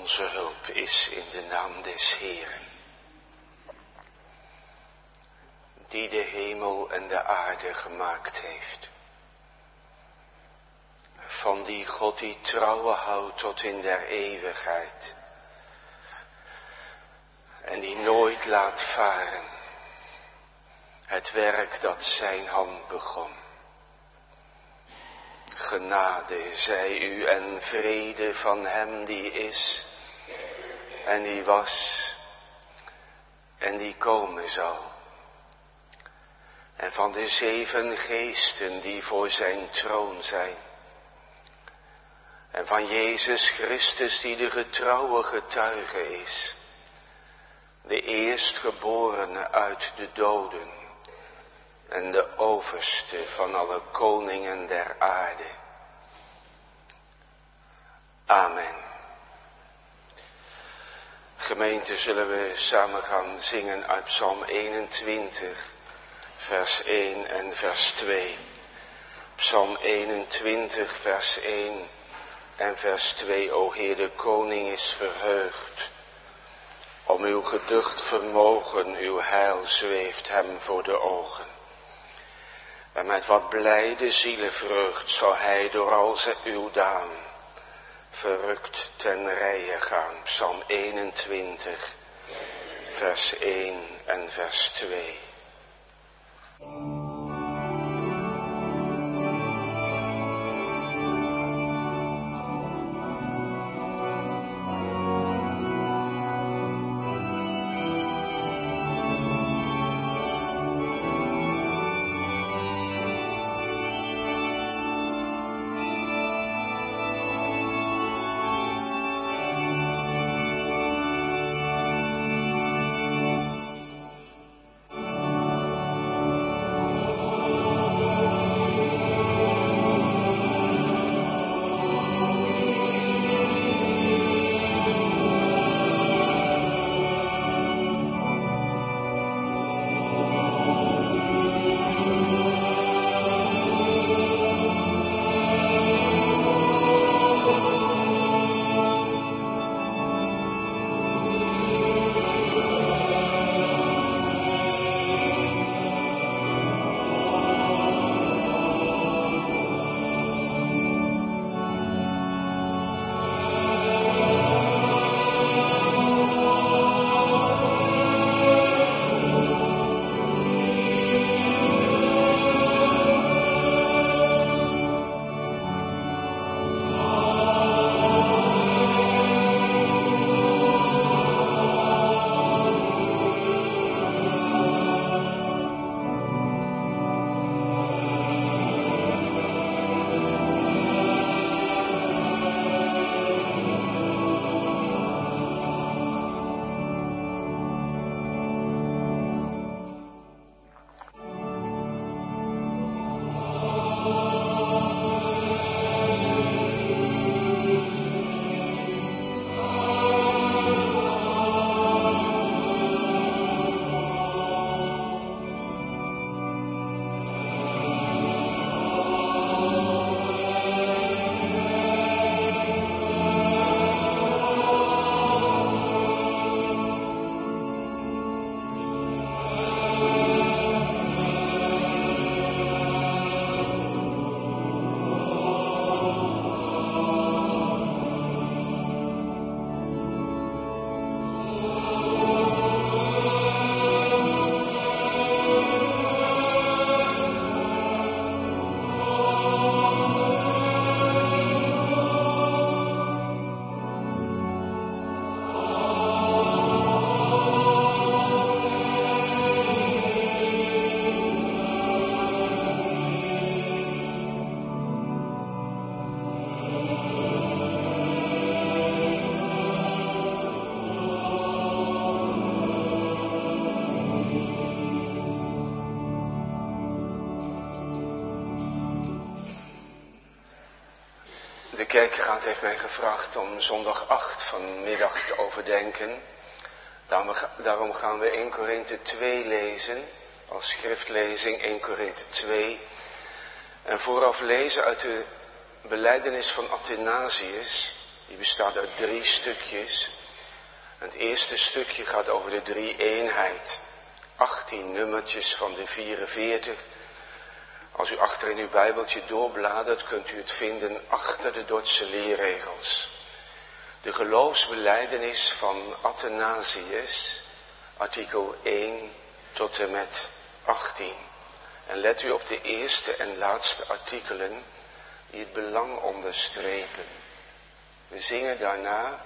onze hulp is in de naam des Heeren, die de hemel en de aarde gemaakt heeft. Van die God die trouwe houdt tot in der eeuwigheid. En die nooit laat varen het werk dat zijn hand begon. Genade zij u en vrede van hem die is en die was en die komen zal. En van de 7 geesten die voor zijn troon zijn. En van Jezus Christus die de getrouwe getuige is. De eerstgeborene uit de doden. En de overste van alle koningen der aarde. Amen. Gemeente, zullen we samen gaan zingen uit Psalm 21, vers 1 en vers 2. Psalm 21, vers 1 en vers 2. O Heer, de koning is verheugd. Om uw geducht vermogen, uw heil zweeft hem voor de ogen. En met wat blijde zielenvreugd zal hij door al uw daan verrukt ten rijen gaan. Psalm 21, vers 1 en vers 2. De kerkraad heeft mij gevraagd om zondag 8 vanmiddag te overdenken. Daarom gaan we 1 Korinthe 2 lezen, als schriftlezing 1 Korinthe 2. En vooraf lezen uit de belijdenis van Athanasius, Die bestaat uit 3 stukjes. Het eerste stukje gaat over de 3-eenheid. 18 nummertjes van de 44. Als u achter in uw Bijbeltje doorbladert, kunt u het vinden achter de Dordtse leerregels. De geloofsbelijdenis van Athanasius, artikel 1 tot en met 18. En let u op de eerste en laatste artikelen die het belang onderstrepen. We zingen daarna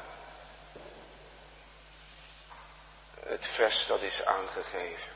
het vers dat is aangegeven.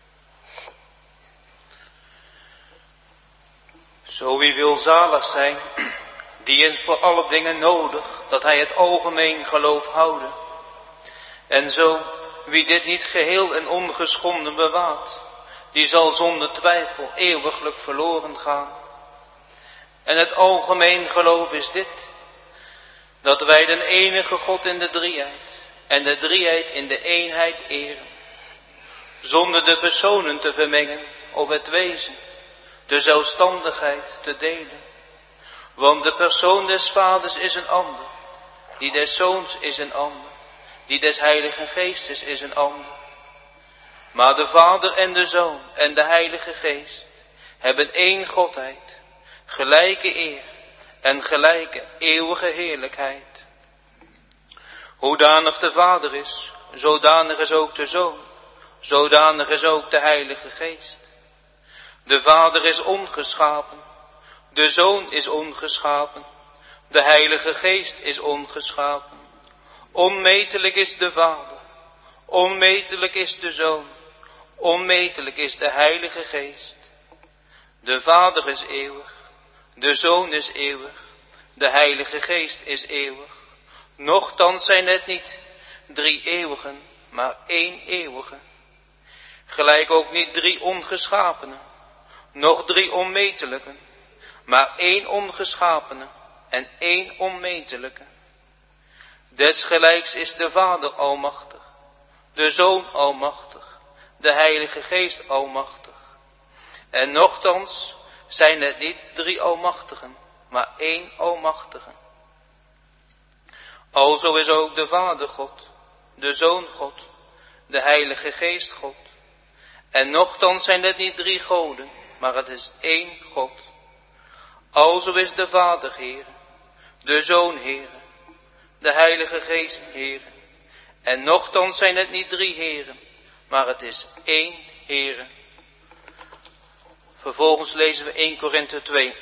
Zo wie wil zalig zijn, die is voor alle dingen nodig, dat hij het algemeen geloof houden. En zo wie dit niet geheel en ongeschonden bewaart, die zal zonder twijfel eeuwiglijk verloren gaan. En het algemeen geloof is dit, dat wij den enige God in de drieheid en de drieheid in de eenheid eren, zonder de personen te vermengen of het wezen, de zelfstandigheid te delen. Want de persoon des Vaders is een ander, die des Zoons is een ander, die des Heiligen Geestes is een ander. Maar de Vader en de Zoon en de Heilige Geest hebben één Godheid, gelijke eer en gelijke eeuwige heerlijkheid. Hoedanig de Vader is, zodanig is ook de Zoon, zodanig is ook de Heilige Geest. De Vader is ongeschapen, de Zoon is ongeschapen, de Heilige Geest is ongeschapen. Onmetelijk is de Vader, onmetelijk is de Zoon, onmetelijk is de Heilige Geest. De Vader is eeuwig, de Zoon is eeuwig, de Heilige Geest is eeuwig. Nochtans zijn het niet 3 eeuwigen, maar 1 eeuwige. Gelijk ook niet 3 ongeschapenen, noch 3 onmetelijken, maar 1 ongeschapene en 1 onmetelijke. Desgelijks is de Vader almachtig, de Zoon almachtig, de Heilige Geest almachtig. En nochtans zijn het niet 3 almachtigen, maar 1 almachtige. Alzo is ook de Vader God, de Zoon God, de Heilige Geest God. En nochtans zijn het niet 3 goden, maar het is 1 God. Alzo is de Vader Heere, de Zoon Heere, de Heilige Geest Heere. En nochtans zijn het niet 3 Heren, maar het is 1 Heere. Vervolgens lezen we 1 Korinthe 2.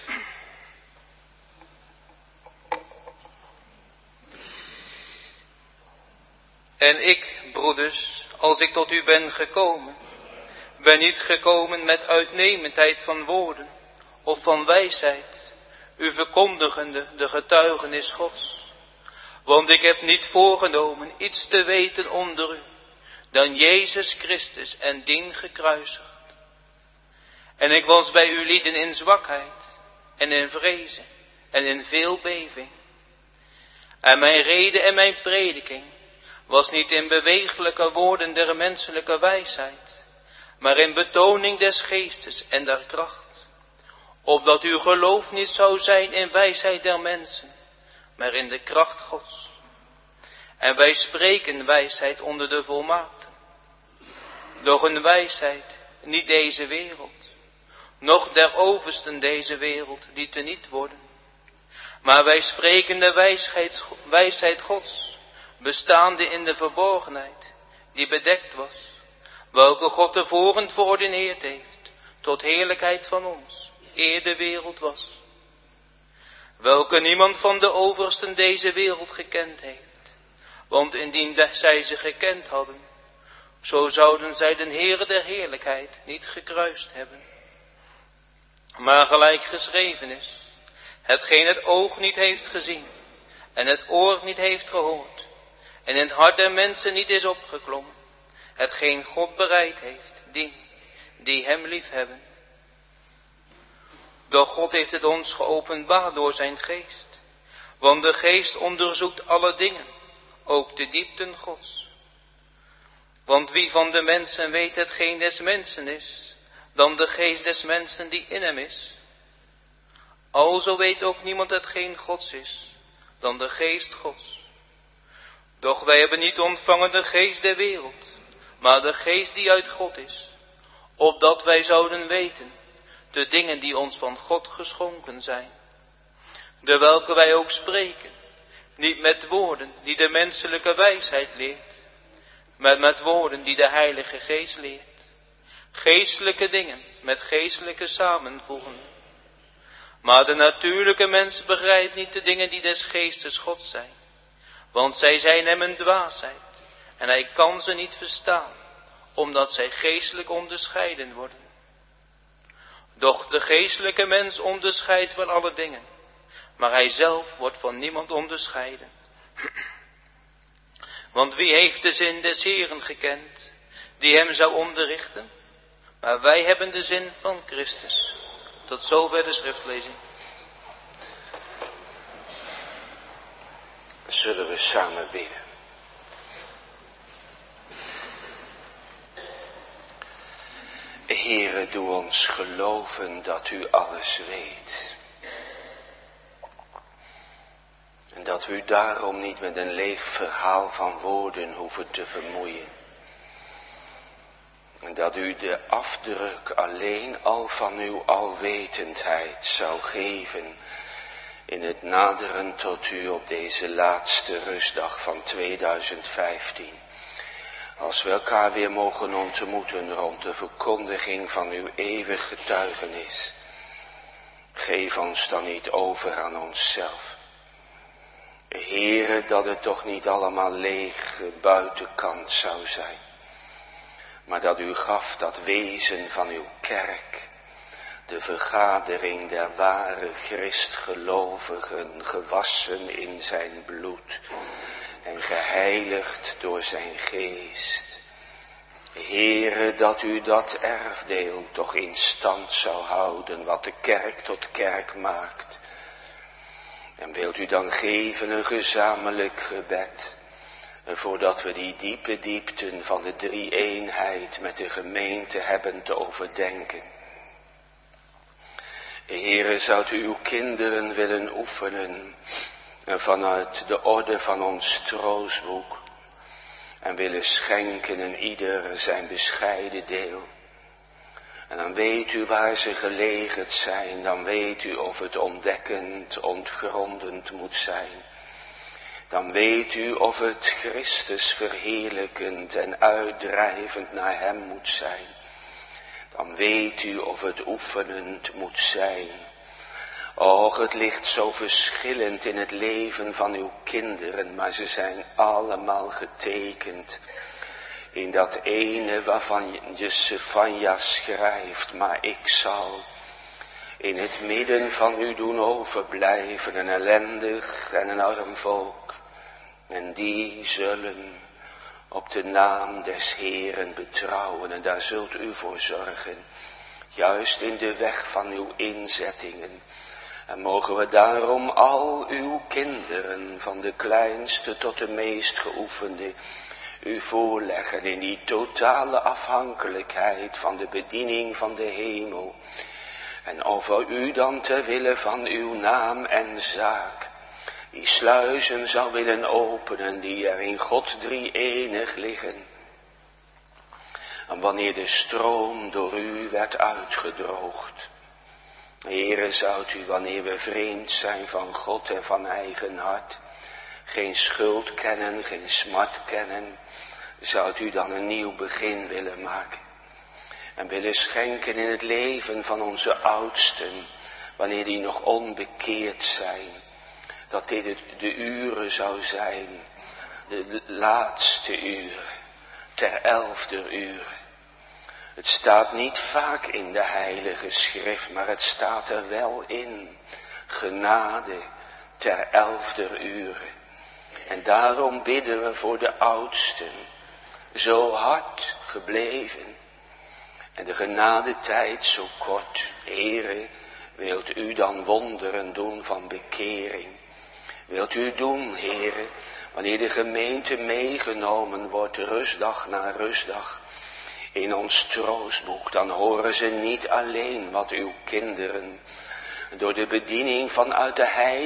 En ik, broeders, als ik tot u ben gekomen, ben niet gekomen met uitnemendheid van woorden of van wijsheid, u verkondigende de getuigenis Gods. Want ik heb niet voorgenomen iets te weten onder u, dan Jezus Christus en dien gekruisigd. En ik was bij u lieden in zwakheid en in vrezen en in veel beving. En mijn rede en mijn prediking was niet in bewegelijke woorden der menselijke wijsheid, maar in betoning des geestes en der kracht, opdat uw geloof niet zou zijn in wijsheid der mensen, maar in de kracht Gods. En wij spreken wijsheid onder de volmaakten, doch een wijsheid niet deze wereld, noch der oversten deze wereld die teniet worden. Maar wij spreken de wijsheid Gods, bestaande in de verborgenheid, die bedekt was, welke God tevoren verordineerd heeft, tot heerlijkheid van ons, eer de wereld was. Welke niemand van de oversten deze wereld gekend heeft, want indien zij ze gekend hadden, zo zouden zij den Heere der heerlijkheid niet gekruist hebben. Maar gelijk geschreven is, hetgeen het oog niet heeft gezien, en het oor niet heeft gehoord, en in het hart der mensen niet is opgeklommen, hetgeen God bereid heeft, die hem lief hebben. Doch God heeft het ons geopenbaard door zijn geest, want de geest onderzoekt alle dingen, ook de diepten Gods. Want wie van de mensen weet hetgeen des mensen is, dan de geest des mensen die in hem is? Alzo weet ook niemand hetgeen Gods is, dan de geest Gods. Doch wij hebben niet ontvangen de geest der wereld, maar de geest die uit God is, opdat wij zouden weten de dingen die ons van God geschonken zijn. De welke wij ook spreken, niet met woorden die de menselijke wijsheid leert, maar met woorden die de Heilige Geest leert. Geestelijke dingen met geestelijke samenvoegen. Maar de natuurlijke mens begrijpt niet de dingen die des geestes Gods zijn, want zij zijn hem een dwaasheid en hij kan ze niet verstaan, omdat zij geestelijk onderscheiden worden. Doch de geestelijke mens onderscheidt wel alle dingen, maar hij zelf wordt van niemand onderscheiden. Want wie heeft de zin des Heeren gekend, die hem zou onderrichten? Maar wij hebben de zin van Christus. Tot zover de schriftlezing. Zullen we samen bidden. Heere, doe ons geloven dat u alles weet. En dat we u daarom niet met een leeg verhaal van woorden hoeven te vermoeien. En dat u de afdruk alleen al van uw alwetendheid zou geven in het naderen tot u op deze laatste rustdag van 2015. Als we elkaar weer mogen ontmoeten rond de verkondiging van uw eeuwig getuigenis. Geef ons dan niet over aan onszelf. Heere, dat het toch niet allemaal leeg buitenkant zou zijn. Maar dat u gaf dat wezen van uw kerk. De vergadering der ware Christgelovigen, gewassen in zijn bloed en geheiligd door zijn geest. Heere, dat u dat erfdeel toch in stand zou houden, wat de kerk tot kerk maakt. En wilt u dan geven een gezamenlijk gebed, voordat we die diepe diepten van de drie-eenheid met de gemeente hebben te overdenken. Heere, zou u uw kinderen willen oefenen vanuit de orde van ons troostboek en willen schenken in ieder zijn bescheiden deel. En dan weet u waar ze gelegerd zijn, dan weet u of het ontdekkend, ontgrondend moet zijn. Dan weet u of het Christus verheerlijkend en uitdrijvend naar hem moet zijn. Dan weet u of het oefenend moet zijn. Och, het ligt zo verschillend in het leven van uw kinderen, maar ze zijn allemaal getekend in dat ene waarvan je Sefanja schrijft, maar ik zal in het midden van u doen overblijven een ellendig en een arm volk. En die zullen op de naam des Heeren betrouwen en daar zult u voor zorgen. Juist in de weg van uw inzettingen. En mogen we daarom al uw kinderen, van de kleinste tot de meest geoefende, u voorleggen in die totale afhankelijkheid van de bediening van de hemel. En over u dan ter wille van uw naam en zaak die sluizen zou willen openen die er in God drie-enig liggen. En wanneer de stroom door u werd uitgedroogd. Heere, zou u wanneer we vreemd zijn van God en van eigen hart, geen schuld kennen, geen smart kennen, zou u dan een nieuw begin willen maken. En willen schenken in het leven van onze oudsten, wanneer die nog onbekeerd zijn. Dat dit de uren zou zijn, de laatste uren, ter 11e uur. Het staat niet vaak in de Heilige Schrift, maar het staat er wel in. Genade ter 11e uren. En daarom bidden we voor de oudsten, zo hard gebleven. En de genadetijd zo kort. Heere, wilt u dan wonderen doen van bekering? Wilt u doen, Heere, wanneer de gemeente meegenomen wordt, rustdag na rustdag, in ons troostboek, dan horen ze niet alleen wat uw kinderen door de bediening van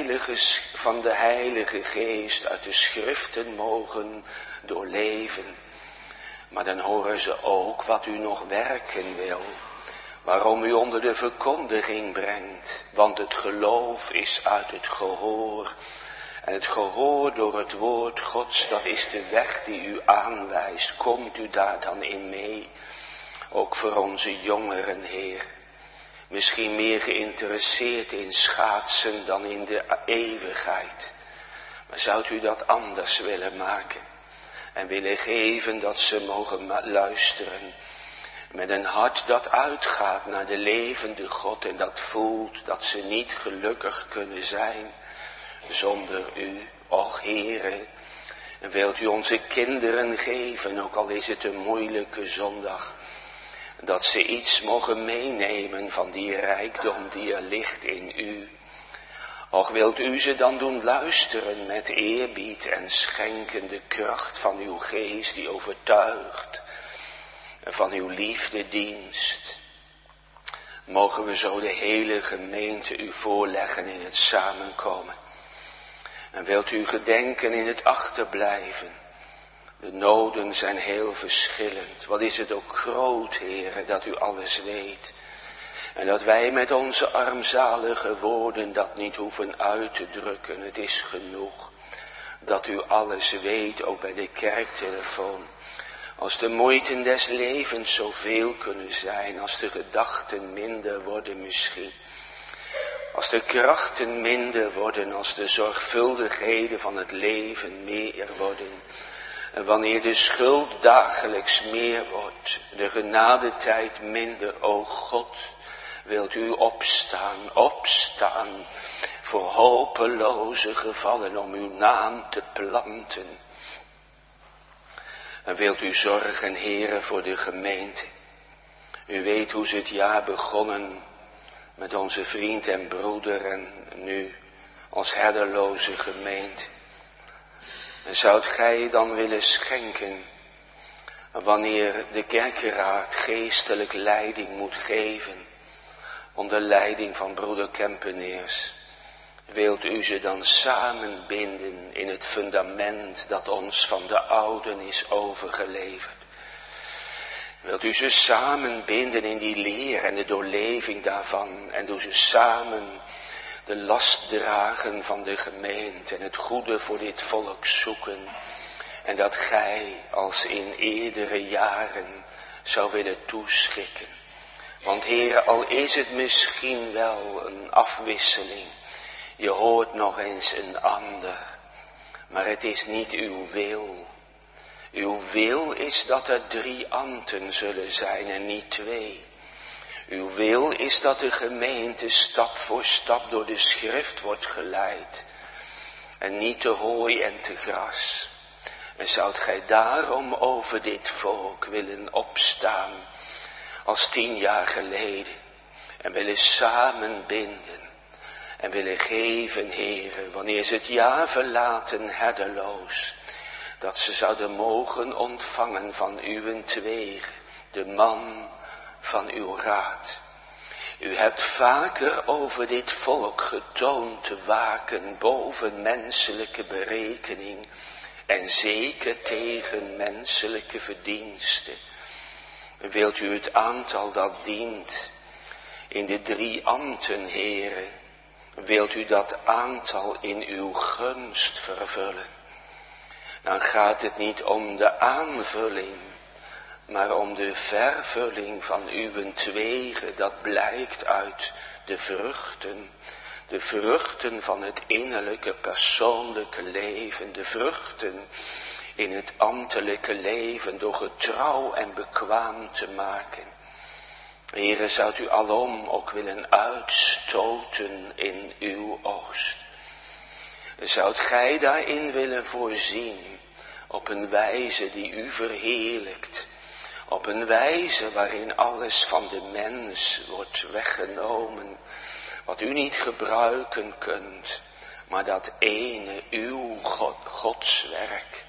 de Heilige Geest uit de Schriften mogen doorleven. Maar dan horen ze ook wat u nog werken wil, waarom u onder de verkondiging brengt. Want het geloof is uit het gehoor. En het gehoor door het woord Gods, dat is de weg die u aanwijst. Komt u daar dan in mee? Ook voor onze jongeren, Heer. Misschien meer geïnteresseerd in schaatsen dan in de eeuwigheid. Maar zou u dat anders willen maken? En willen geven dat ze mogen luisteren. Met een hart dat uitgaat naar de levende God. En dat voelt dat ze niet gelukkig kunnen zijn zonder u. Och Heere, en wilt u onze kinderen geven, ook al is het een moeilijke zondag. Dat ze iets mogen meenemen van die rijkdom die er ligt in u. Och wilt u ze dan doen luisteren met eerbied en schenken de kracht van uw geest die overtuigt. En van uw liefdedienst. Mogen we zo de hele gemeente u voorleggen in het samenkomen. En wilt u gedenken in het achterblijven. De noden zijn heel verschillend. Wat is het ook groot, Heere, dat u alles weet. En dat wij met onze armzalige woorden dat niet hoeven uit te drukken. Het is genoeg dat u alles weet, ook bij de kerktelefoon. Als de moeiten des levens zoveel kunnen zijn, als de gedachten minder worden misschien. Als de krachten minder worden, als de zorgvuldigheden van het leven meer worden. En wanneer de schuld dagelijks meer wordt, de genadetijd minder, o God, wilt u opstaan voor hopeloze gevallen om uw naam te planten. En wilt u zorgen, Heere, voor de gemeente. U weet hoe ze het jaar begonnen met onze vriend en broeder en nu als herderloze gemeente. En zoudt gij dan willen schenken, wanneer de kerkeraad geestelijk leiding moet geven, onder leiding van broeder Kempeneers, wilt u ze dan samenbinden in het fundament dat ons van de ouden is overgeleverd. Wilt u ze samenbinden in die leer en de doorleving daarvan en doe ze samen de last dragen van de gemeente en het goede voor dit volk zoeken. En dat gij als in eerdere jaren zou willen toeschikken. Want Heere, al is het misschien wel een afwisseling. Je hoort nog eens een ander. Maar het is niet uw wil. Uw wil is dat er 3 ambten zullen zijn en niet 2. Uw wil is dat de gemeente stap voor stap door de schrift wordt geleid. En niet te hooi en te gras. En zoudt gij daarom over dit volk willen opstaan als 10 jaar geleden. En willen samenbinden. En willen geven, Heere, wanneer ze het jaar verlaten herderloos. Dat ze zouden mogen ontvangen van uwentwege, de man van uw raad. U hebt vaker over dit volk getoond te waken boven menselijke berekening en zeker tegen menselijke verdiensten. Wilt u het aantal dat dient in de 3 ambten, Heere, wilt u dat aantal in uw gunst vervullen? Dan gaat het niet om de aanvulling, maar om de vervulling van uwentwege. Dat blijkt uit de vruchten van het innerlijke persoonlijke leven, de vruchten in het ambtelijke leven door getrouw en bekwaam te maken. Heere, zoudt u alom ook willen uitstoten in uw oogst. Zoudt gij daarin willen voorzien op een wijze die u verheerlijkt. Op een wijze waarin alles van de mens wordt weggenomen. Wat u niet gebruiken kunt, maar dat ene uw Godswerk.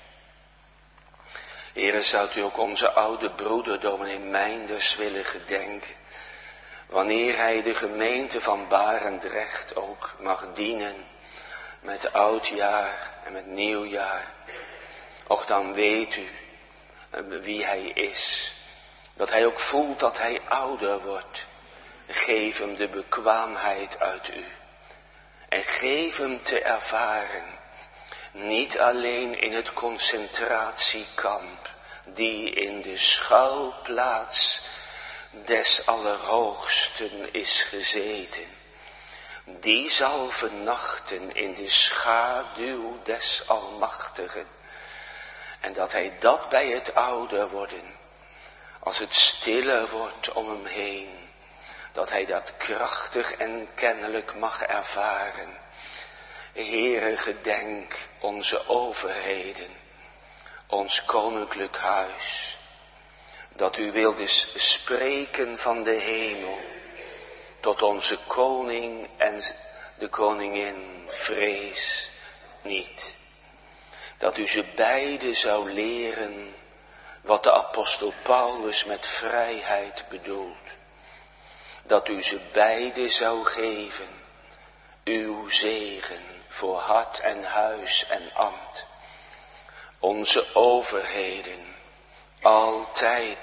Heere, zoudt u ook onze oude broeder dominee Meinders willen gedenken. Wanneer hij de gemeente van Barendrecht ook mag dienen met oudjaar en met nieuwjaar. Och, dan weet u wie hij is. Dat hij ook voelt dat hij ouder wordt. Geef hem de bekwaamheid uit u. En geef hem te ervaren. Niet alleen in het concentratiekamp. Die in de schuilplaats des Allerhoogsten is gezeten. Die zal vernachten in de schaduw des Almachtigen. En dat hij dat bij het ouder worden, als het stiller wordt om hem heen, dat hij dat krachtig en kennelijk mag ervaren. Heere, gedenk onze overheden, ons koninklijk huis, dat u wilde spreken van de hemel, tot onze koning en de koningin, vrees niet. Dat u ze beiden zou leren wat de apostel Paulus met vrijheid bedoelt. Dat u ze beiden zou geven, uw zegen voor hart en huis en ambt. Onze overheden, altijd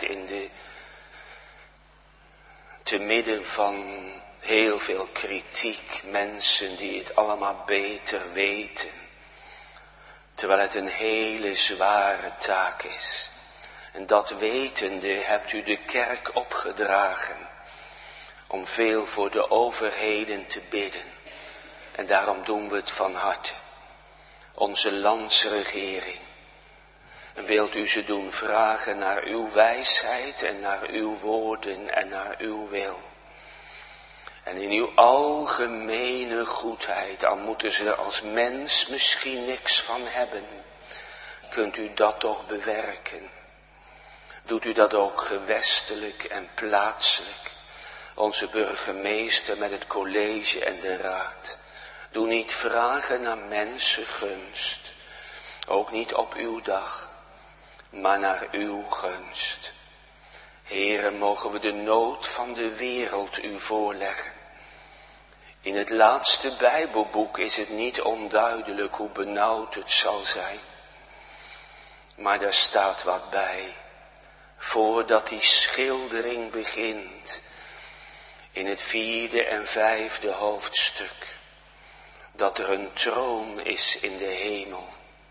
te midden van heel veel kritiek, mensen die het allemaal beter weten. Terwijl het een hele zware taak is. En dat wetende hebt u de kerk opgedragen om veel voor de overheden te bidden. En daarom doen we het van harte. Onze landsregering. En wilt u ze doen vragen naar uw wijsheid en naar uw woorden en naar uw wil. En in uw algemene goedheid, al moeten ze er als mens misschien niks van hebben, kunt u dat toch bewerken. Doet u dat ook gewestelijk en plaatselijk. Onze burgemeester met het college en de raad. Doe niet vragen naar mensengunst. Ook niet op uw dag, maar naar uw gunst. Heere, mogen we de nood van de wereld u voorleggen. In het laatste Bijbelboek is het niet onduidelijk hoe benauwd het zal zijn. Maar daar staat wat bij. Voordat die schildering begint. In het 4e en 5e hoofdstuk. Dat er een troon is in de hemel.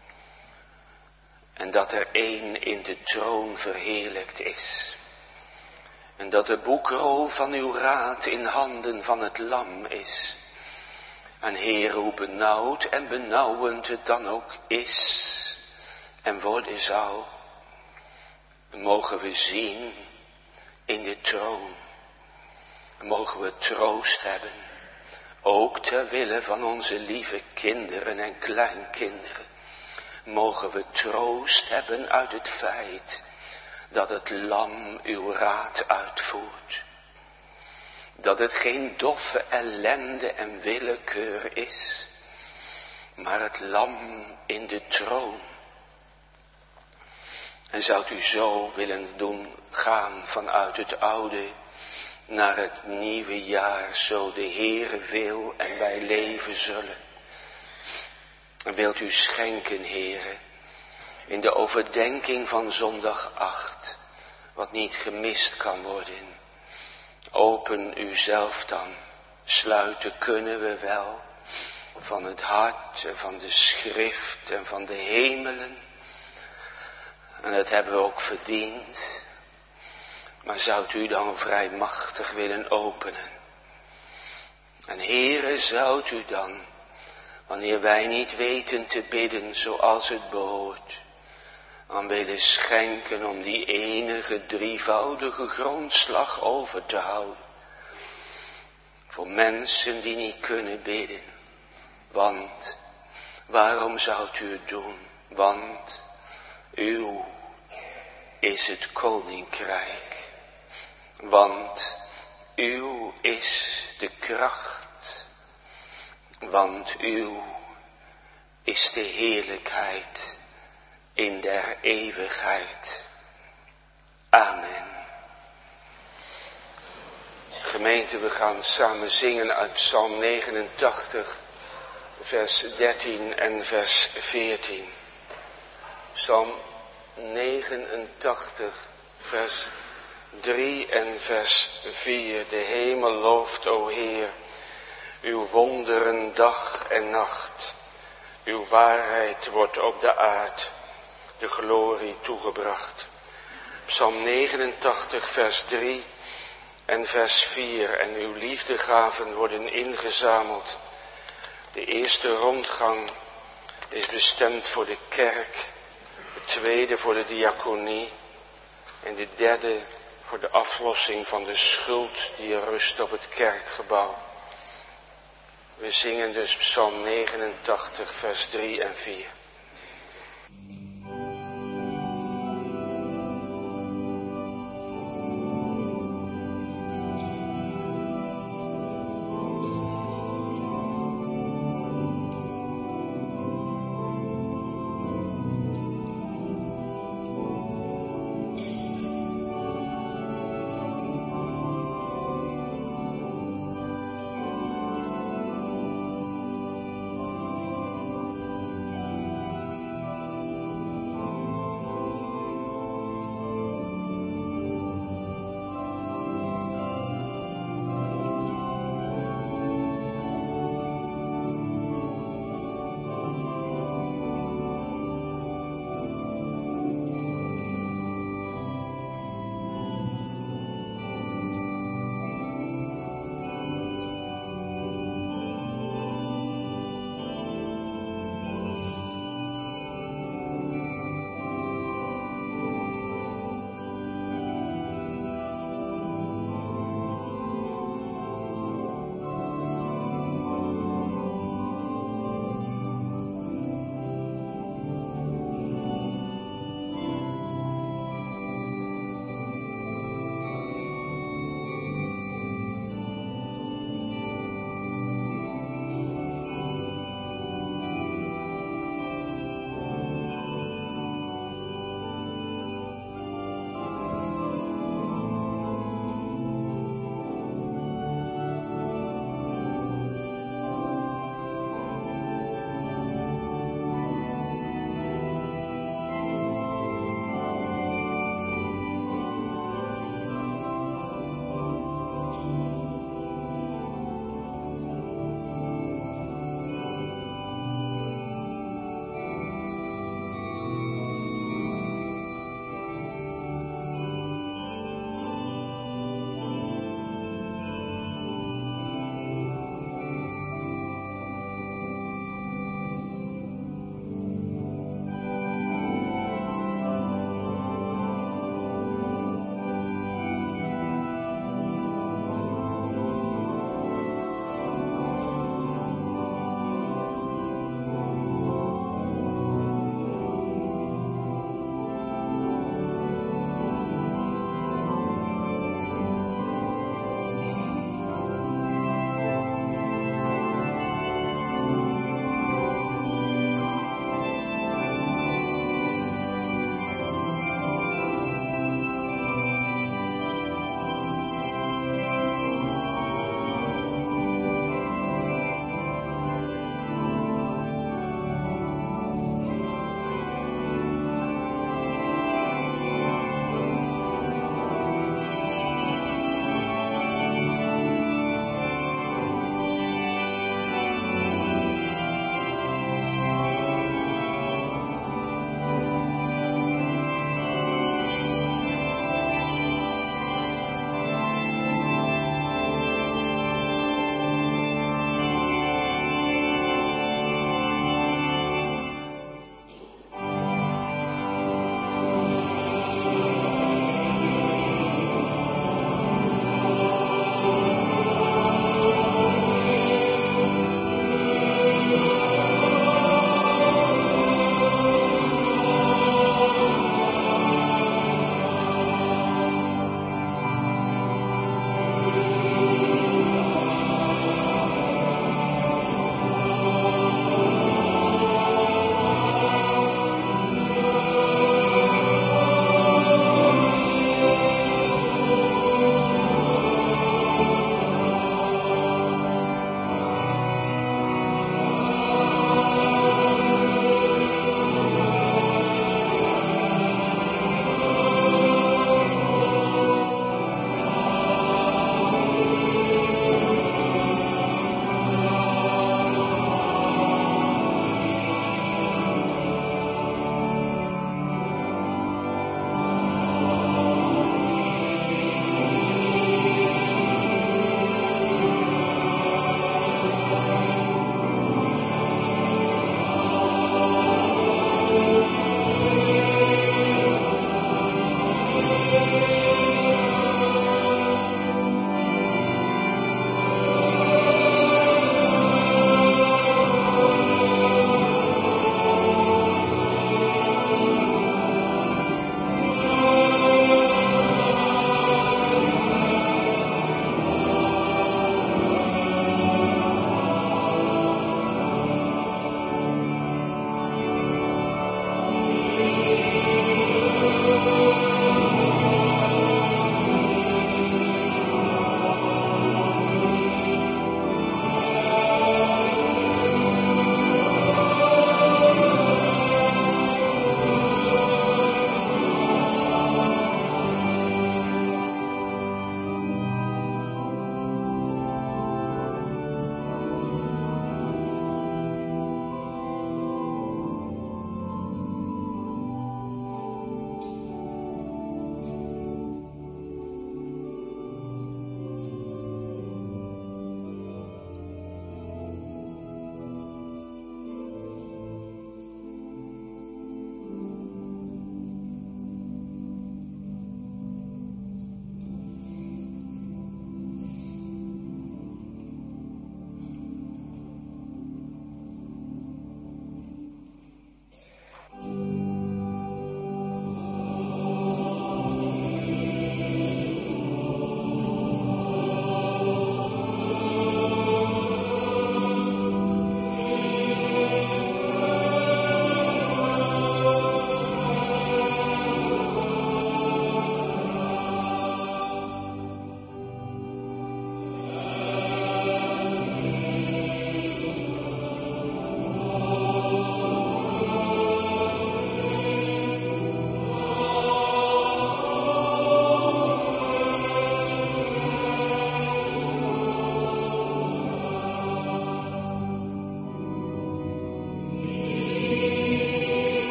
En dat er één in de troon verheerlijkt is. En dat de boekrol van uw raad in handen van het lam is. En Heer, hoe benauwd en benauwend het dan ook is en worden zal, mogen we zien in de troon. Mogen we troost hebben, ook ter wille van onze lieve kinderen en kleinkinderen. Mogen we troost hebben uit het feit dat het lam uw raad uitvoert. Dat het geen doffe ellende en willekeur is, maar het lam in de troon. En zoudt u zo willen doen gaan vanuit het oude naar het nieuwe jaar, zo de Heere wil en wij leven zullen. En wilt u schenken, Heere, in de overdenking van zondag 8, wat niet gemist kan worden. Open uzelf dan, sluiten kunnen we wel, van het hart en van de schrift en van de hemelen. En dat hebben we ook verdiend. Maar zoudt u dan vrijmachtig willen openen? En Heere, zoudt u dan, wanneer wij niet weten te bidden zoals het behoort, dan willen schenken om die enige drievoudige grondslag over te houden. Voor mensen die niet kunnen bidden. Want, waarom zoudt u het doen? Want, uw is het koninkrijk. Want, uw is de kracht. Want, uw is de heerlijkheid in der eeuwigheid. Amen. Gemeente, we gaan samen zingen uit Psalm 89, vers 13 en vers 14. Psalm 89, vers 3 en vers 4. De hemel looft, o Heer, uw wonderen dag en nacht. Uw waarheid wordt op de aard de glorie toegebracht. Psalm 89, vers 3 en vers 4. En uw liefdegaven worden ingezameld. De eerste rondgang is bestemd voor de kerk. De tweede voor de diaconie. En de derde voor de aflossing van de schuld die rust op het kerkgebouw. We zingen dus Psalm 89, vers 3 en 4.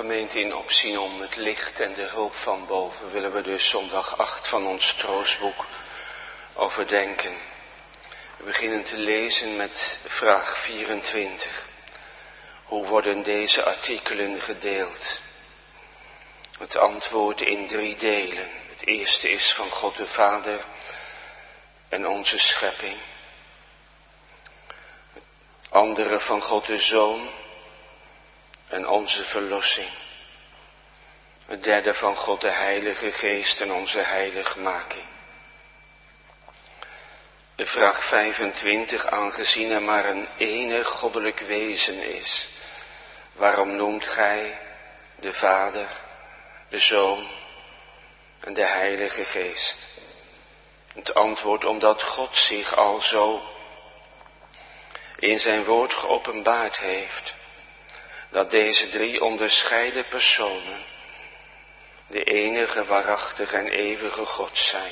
Gemeente in opzien om het licht en de hulp van boven willen we dus zondag 8 van ons troostboek overdenken. We beginnen te lezen met vraag 24. Hoe worden deze artikelen gedeeld? Het antwoord in 3 delen. Het eerste is van God de Vader en onze schepping. Het andere van God de Zoon en onze verlossing. Het derde van God de Heilige Geest en onze heiligmaking. De vraag 25, aangezien er maar een enig goddelijk wezen is, waarom noemt gij de Vader, de Zoon en de Heilige Geest? Het antwoord, omdat God zich al zo in zijn woord geopenbaard heeft, dat deze 3 onderscheiden personen de enige waarachtige en eeuwige God zijn.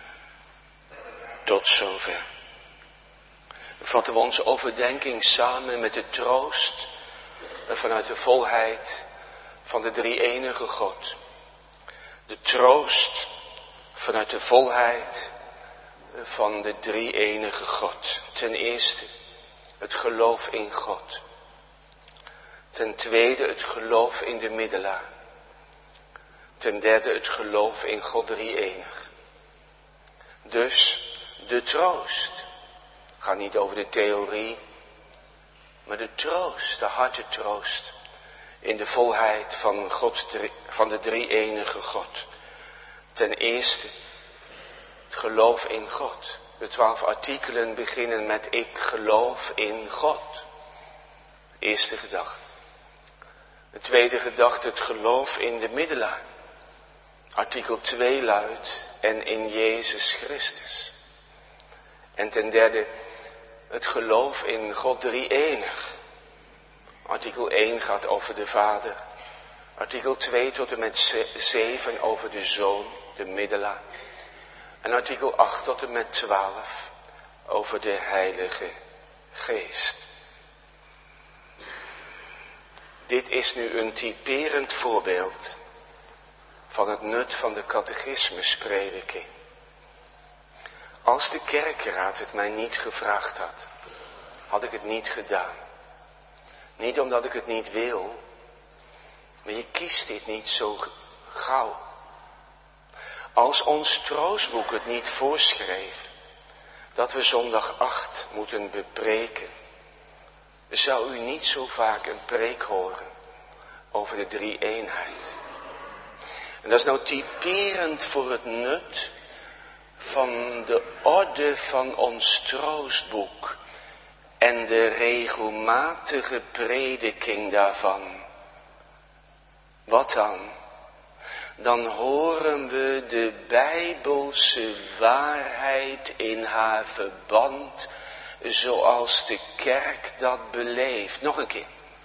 Tot zover. Vatten we onze overdenking samen met de troost vanuit de volheid van de 3-enige God. De troost vanuit de volheid van de 3-enige God. Ten eerste het geloof in God. Ten tweede het geloof in de middelaar. Ten derde het geloof in God 3-enig. Dus de troost gaat niet over de theorie, maar de troost, de hartetroost in de volheid van van de 3-enige God. Ten eerste het geloof in God. De 12 artikelen beginnen met ik geloof in God. Eerste gedachte. De tweede gedachte, het geloof in de middelaar. Artikel 2 luidt, en in Jezus Christus. En ten derde, het geloof in God 3-enig. Artikel 1 gaat over de Vader. Artikel 2 tot en met 7 over de Zoon, de middelaar. En artikel 8 tot en met 12 over de Heilige Geest. Dit is nu een typerend voorbeeld van het nut van de catechismusprediking. Als de kerkeraad het mij niet gevraagd had, had ik het niet gedaan. Niet omdat ik het niet wil, maar je kiest dit niet zo gauw. Als ons troostboek het niet voorschreef dat we zondag 8 moeten bepreken, zou u niet zo vaak een preek horen over de 3-eenheid. En dat is nou typerend voor het nut van de orde van ons troostboek en de regelmatige prediking daarvan. Wat dan? Dan horen we de Bijbelse waarheid in haar verband zoals de kerk dat beleeft. Nog een keer.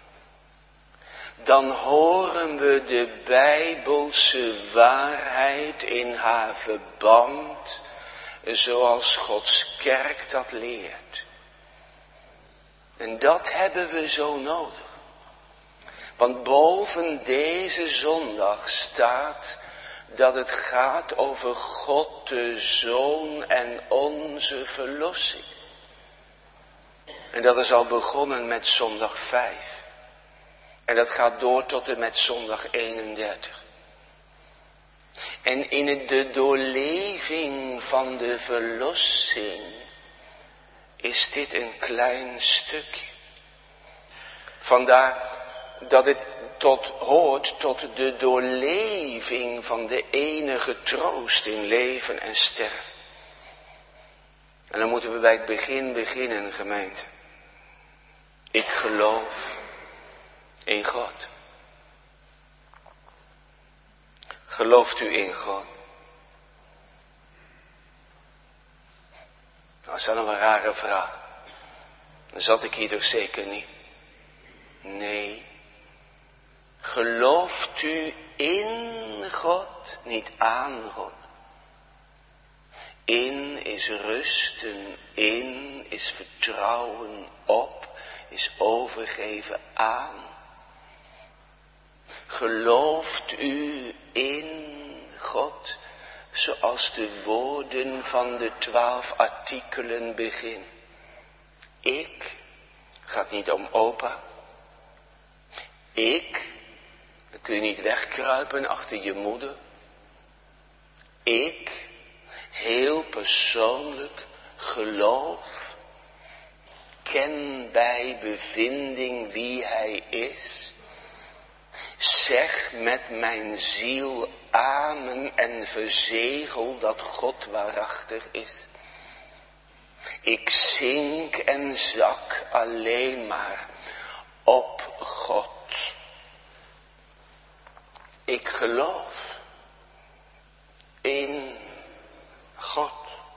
Dan horen we de Bijbelse waarheid in haar verband zoals Gods kerk dat leert. En dat hebben we zo nodig. Want boven deze zondag staat dat het gaat over God de Zoon en onze verlossing. En dat is al begonnen met zondag 5. En dat gaat door tot en met zondag 31. En in de doorleving van de verlossing is dit een klein stukje. Vandaar dat het hoort tot de doorleving van de enige troost in leven en sterven. En dan moeten we bij het begin beginnen, gemeente. Ik geloof in God. Gelooft u in God? Dat is wel een rare vraag. Dan zat ik hier toch zeker niet. Nee. Gelooft u in God, niet aan God? In is rusten, in is vertrouwen op, is overgeven aan. Gelooft u in God, zoals de woorden van de 12 artikelen beginnen? Ik, gaat niet om opa. Ik, dan kun je niet wegkruipen achter je moeder. Ik, heel persoonlijk, geloof, ken bij bevinding wie hij is. Zeg met mijn ziel amen en verzegel dat God waarachtig is. Ik zink en zak alleen maar op God. Ik geloof in God.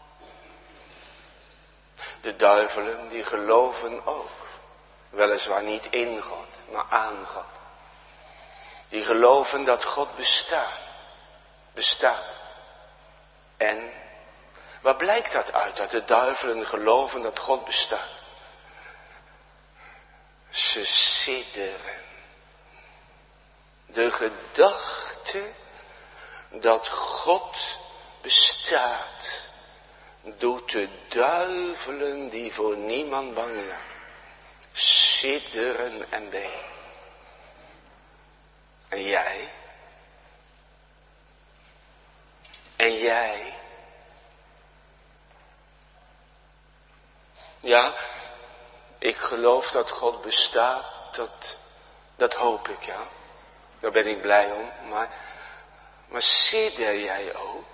De duivelen die geloven ook, weliswaar niet in God, maar aan God. Die geloven dat God bestaat. En waar blijkt dat uit, dat de duivelen geloven dat God bestaat? Ze sidderen. De gedachte dat God bestaat, doet de duivelen die voor niemand bang zijn, sidderen en beven. En jij? En jij? Ja, ik geloof dat God bestaat, dat hoop ik, ja. Daar ben ik blij om, maar sidder jij ook?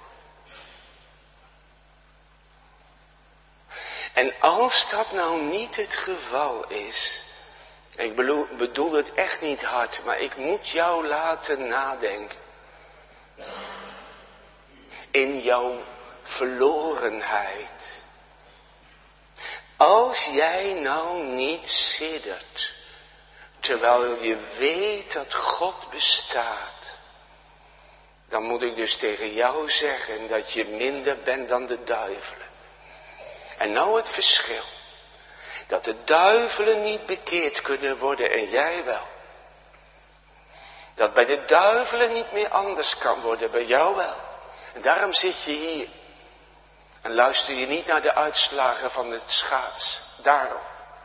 En als dat nou niet het geval is, ik bedoel het echt niet hard, maar ik moet jou laten nadenken. In jouw verlorenheid. Als jij nou niet siddert, terwijl je weet dat God bestaat, dan moet ik dus tegen jou zeggen dat je minder bent dan de duivelen. En nou het verschil. Dat de duivelen niet bekeerd kunnen worden en jij wel. Dat bij de duivelen niet meer anders kan worden, bij jou wel. En daarom zit je hier. En luister je niet naar de uitslagen van het schaats. Daarom.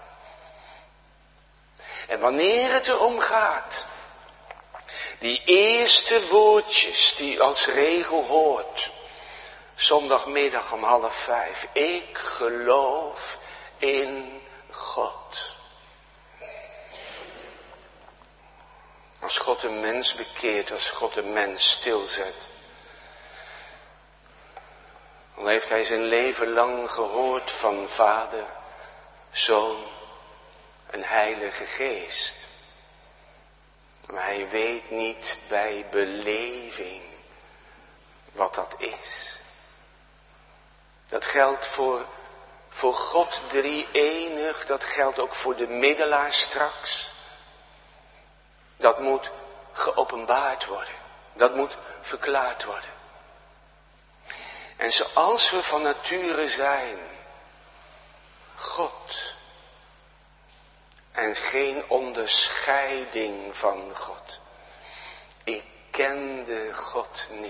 En wanneer het erom gaat, die eerste woordjes die als regel hoort, zondagmiddag om 4:30. Ik geloof in God. Als God een mens bekeert, als God een mens stilzet, dan heeft hij zijn leven lang gehoord van Vader, Zoon en Heilige Geest. Maar hij weet niet bij beleving wat dat is. Dat geldt voor God drie-enig, dat geldt ook voor de middelaar straks. Dat moet geopenbaard worden. Dat moet verklaard worden. En zoals we van nature zijn, God. En geen onderscheiding van God. Ik kende God niet.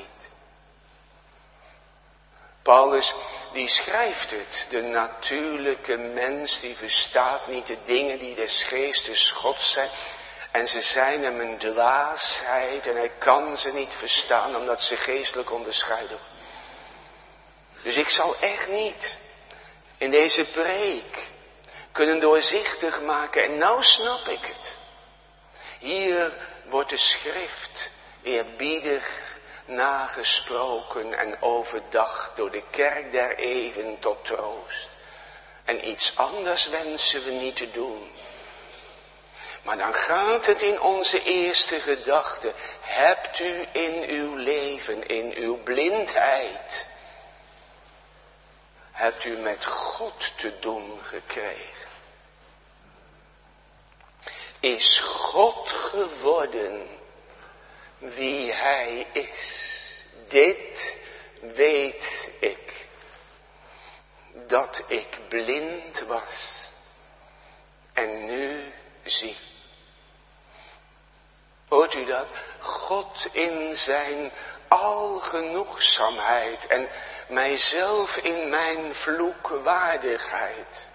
Paulus die schrijft het. De natuurlijke mens die verstaat niet de dingen die des geestes Gods zijn. En ze zijn hem een dwaasheid en hij kan ze niet verstaan omdat ze geestelijk onderscheiden worden. Dus ik zal echt niet in deze preek kunnen doorzichtig maken. En nou snap ik het. Hier wordt de schrift eerbiedig nagesproken en overdacht door de kerk der eeuwen tot troost. En iets anders wensen we niet te doen. Maar dan gaat het in onze eerste gedachte. Hebt u in uw leven, in uw blindheid, hebt u met God te doen gekregen? Is God geworden wie hij is? Dit weet ik. Dat ik blind was en nu zie. Hoort u dat? God in zijn algenoegzaamheid en mijzelf in mijn vloekwaardigheid.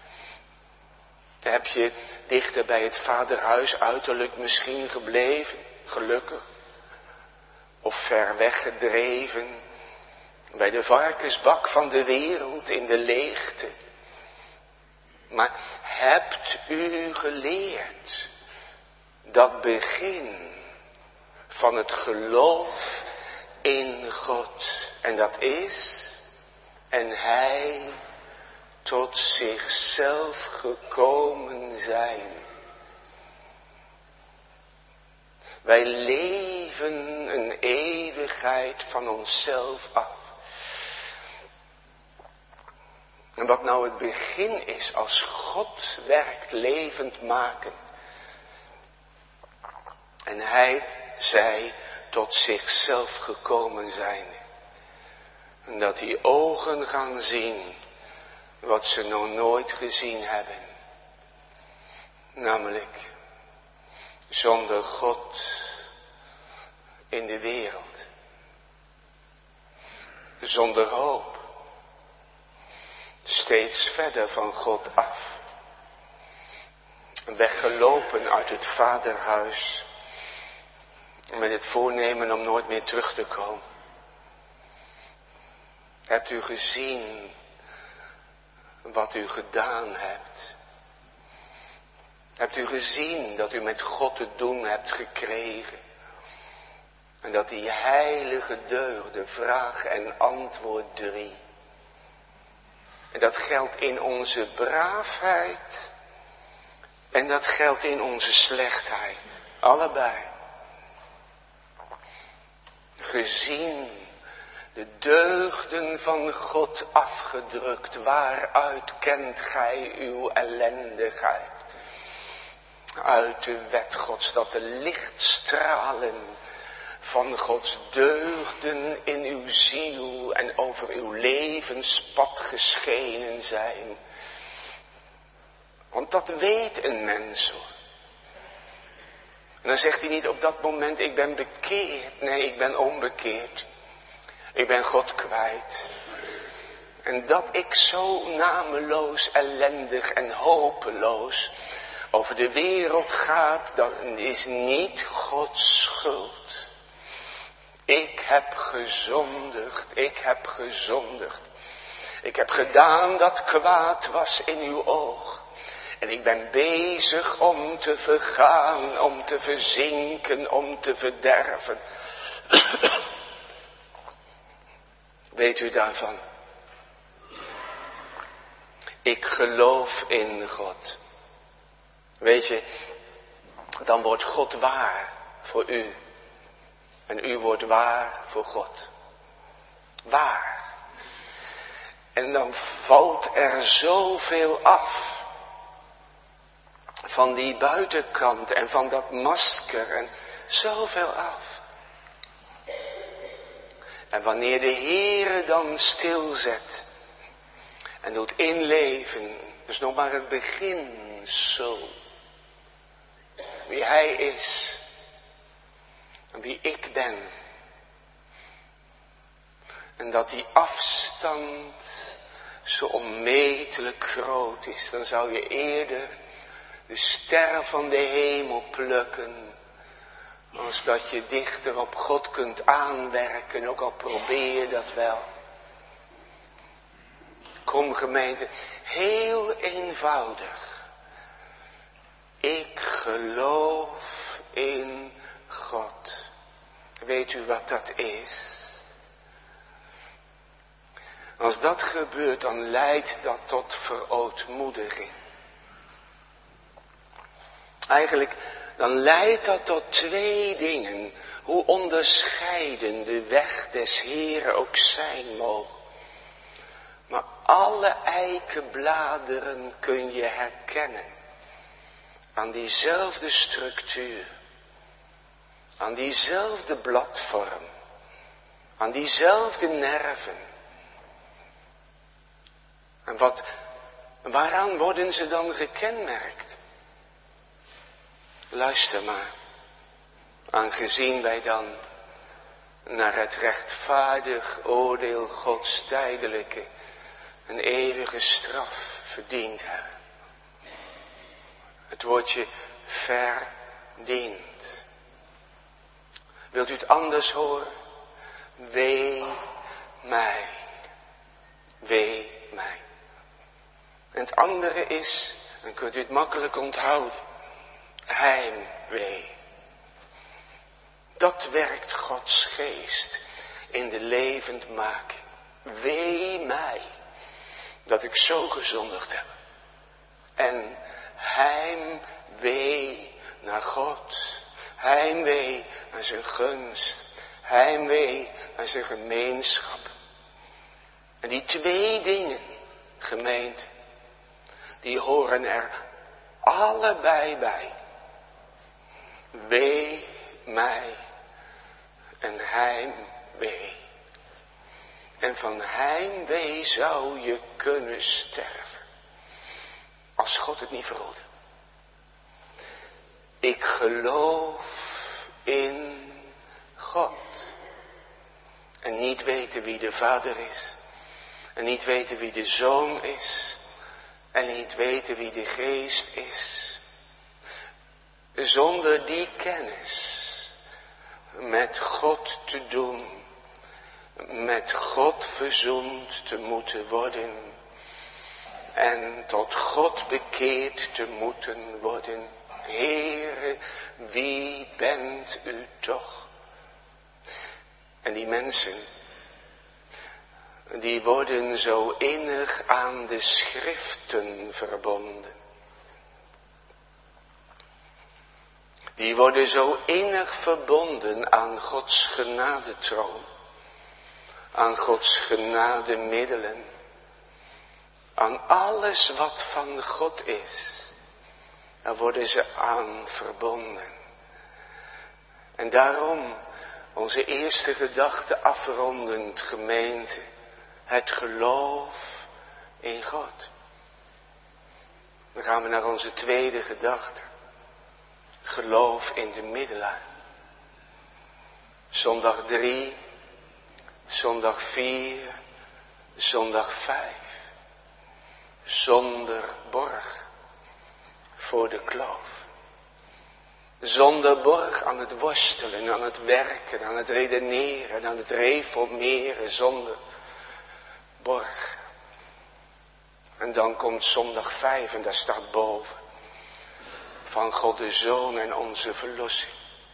Heb je dichter bij het vaderhuis uiterlijk misschien gebleven, gelukkig? Of ver weggedreven bij de varkensbak van de wereld in de leegte? Maar hebt u geleerd dat begin van het geloof in God? En dat is, en Hij tot zichzelf gekomen zijn. Wij leven een eeuwigheid van onszelf af. En wat nou het begin is, als God werkt levend maken. En zij tot zichzelf gekomen zijn. En dat die ogen gaan zien wat ze nog nooit gezien hebben. Namelijk, zonder God in de wereld. Zonder hoop. Steeds verder van God af. Weggelopen uit het vaderhuis. Met het voornemen om nooit meer terug te komen. Hebt u gezien wat u gedaan hebt? Hebt u gezien dat u met God te doen hebt gekregen? En dat die heilige deugden, vraag en antwoord 3. En dat geldt in onze braafheid. En dat geldt in onze slechtheid. Allebei. Gezien de deugden van God afgedrukt. Waaruit kent gij uw ellendigheid? Uit de wet Gods, dat de lichtstralen van Gods deugden in uw ziel en over uw levenspad geschenen zijn. Want dat weet een mens hoor. En dan zegt hij niet op dat moment, ik ben bekeerd. Nee, ik ben onbekeerd. Ik ben God kwijt. En dat ik zo nameloos, ellendig en hopeloos over de wereld gaat, dat is niet Gods schuld. Ik heb gezondigd, ik heb gezondigd. Ik heb gedaan dat kwaad was in uw oog. En ik ben bezig om te vergaan, om te verzinken, om te verderven. Weet u daarvan? Ik geloof in God. Weet je, dan wordt God waar voor u. En u wordt waar voor God. Waar. En dan valt er zoveel af. Van die buitenkant en van dat masker en zoveel af. En wanneer de Heere dan stilzet en doet inleven, dus nog maar het beginsel. Wie Hij is en wie ik ben. En dat die afstand zo onmetelijk groot is, dan zou je eerder de ster van de hemel plukken, als dat je dichter op God kunt aanwerken, ook al probeer je dat wel. Kom gemeente, heel eenvoudig. Ik geloof in God. Weet u wat dat is? Als dat gebeurt, dan leidt dat tot verootmoediging. Eigenlijk, dan leidt dat tot 2 dingen. Hoe onderscheiden de weg des Heeren ook zijn mogen. Maar alle eikenbladeren kun je herkennen. Aan diezelfde structuur. Aan diezelfde bladvorm. Aan diezelfde nerven. En waaraan worden ze dan gekenmerkt? Luister maar. Aangezien wij dan naar het rechtvaardig oordeel Gods tijdelijke en eeuwige straf verdiend hebben. Het woordje verdiend. Wilt u het anders horen? Wee mij. Wee mij. En het andere is, dan kunt u het makkelijk onthouden, heimwee. Dat werkt Gods geest in de levendmaking. Wee mij, dat ik zo gezondigd heb. En heimwee naar God. Heimwee naar zijn gunst. Heimwee naar zijn gemeenschap. En die twee dingen, gemeente, die horen er allebei bij. Wee mij en heimwee. En van heimwee zou je kunnen sterven, als God het niet verhoede. Ik geloof in God. En niet weten wie de Vader is. En niet weten wie de Zoon is. En niet weten wie de Geest is. Zonder die kennis met God te doen. Met God verzoend te moeten worden. En tot God bekeerd te moeten worden. Heere, wie bent u toch? En die mensen, die worden zo innig aan de schriften verbonden. Die worden zo innig verbonden aan Gods genadetroon. Aan Gods genademiddelen. Aan alles wat van God is. Daar worden ze aan verbonden. En daarom onze eerste gedachte afrondend, gemeente. Het geloof in God. Dan gaan we naar onze tweede gedachte. Het geloof in de middelaar. Zondag 3, zondag 4, zondag 5. Zonder borg voor de kloof. Zonder borg aan het worstelen, aan het werken, aan het redeneren, aan het reformeren. Zonder borg. En dan komt zondag 5 en daar staat boven. Van God de Zoon en onze verlossing.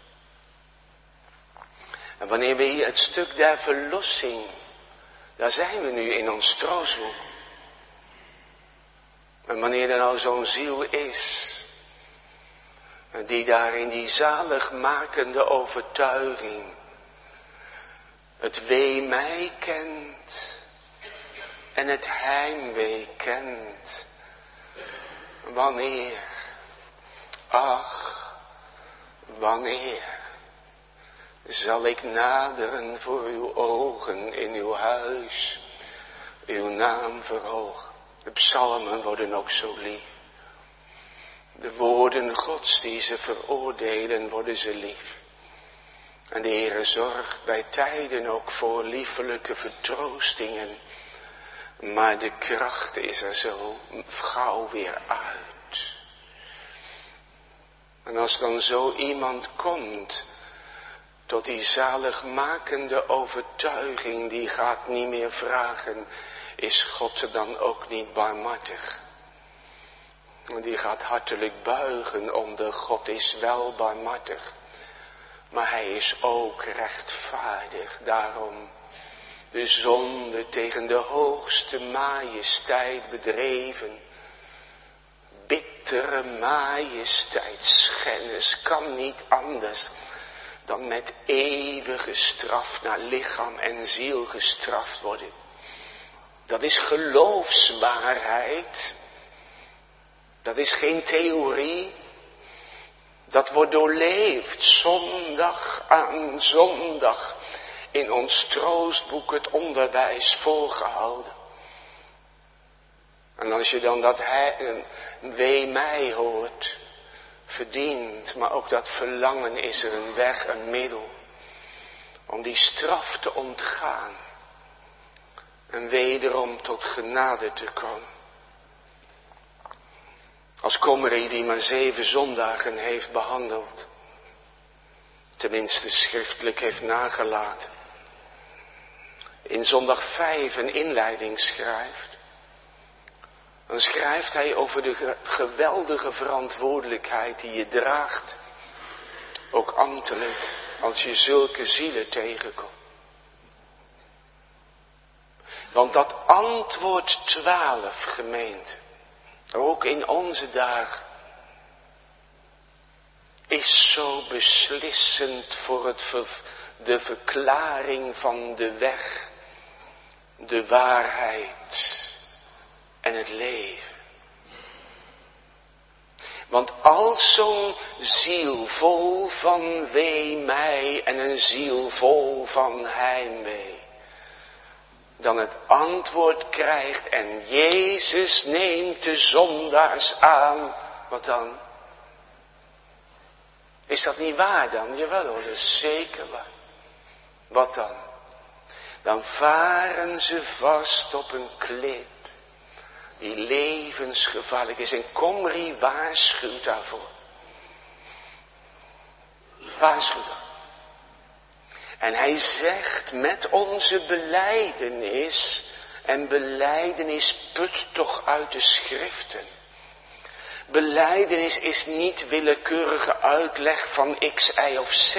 En wanneer we hier het stuk der verlossing, daar zijn we nu in ons troostboek. En wanneer er nou zo'n ziel is, die daar in die zaligmakende overtuiging het wee mij kent en het heimwee kent. Wanneer, ach, wanneer zal ik naderen voor uw ogen in uw huis, uw naam verhogen. De psalmen worden ook zo lief. De woorden Gods die ze veroordelen worden ze lief. En de Heere zorgt bij tijden ook voor liefelijke vertroostingen. Maar de kracht is er zo gauw weer uit. En als dan zo iemand komt tot die zaligmakende overtuiging, die gaat niet meer vragen, is God er dan ook niet barmhartig? Die gaat hartelijk buigen onder God is wel barmhartig. Maar hij is ook rechtvaardig. Daarom de zonde tegen de hoogste majesteit bedreven. Bittere majesteit, schennis kan niet anders dan met eeuwige straf naar lichaam en ziel gestraft worden. Dat is geloofswaarheid. Dat is geen theorie. Dat wordt doorleefd zondag aan zondag in ons troostboek het onderwijs volgehouden. En als je dan dat wee mij hoort, verdient. Maar ook dat verlangen is er een weg, een middel. Om die straf te ontgaan. En wederom tot genade te komen. Als Komrie die maar 7 zondagen heeft behandeld. Tenminste schriftelijk heeft nagelaten. In zondag 5 een inleiding schrijft. Dan schrijft hij over de geweldige verantwoordelijkheid die je draagt. Ook ambtelijk, als je zulke zielen tegenkomt. Want dat antwoord 12, gemeente, ook in onze dagen, is zo beslissend voor de verklaring van de weg, de waarheid en het leven. Want als zo'n ziel vol van wee mij en een ziel vol van heimwee dan het antwoord krijgt en Jezus neemt de zondaars aan, wat dan? Is dat niet waar dan? Jawel hoor, dat is zeker waar. Wat dan? Dan varen ze vast op een klip die levensgevaarlijk is. En Komrie waarschuwt daarvoor. Waarschuwt dan. En hij zegt met onze belijdenis, en belijdenis put toch uit de schriften. Belijdenis is niet willekeurige uitleg van X, Y of Z.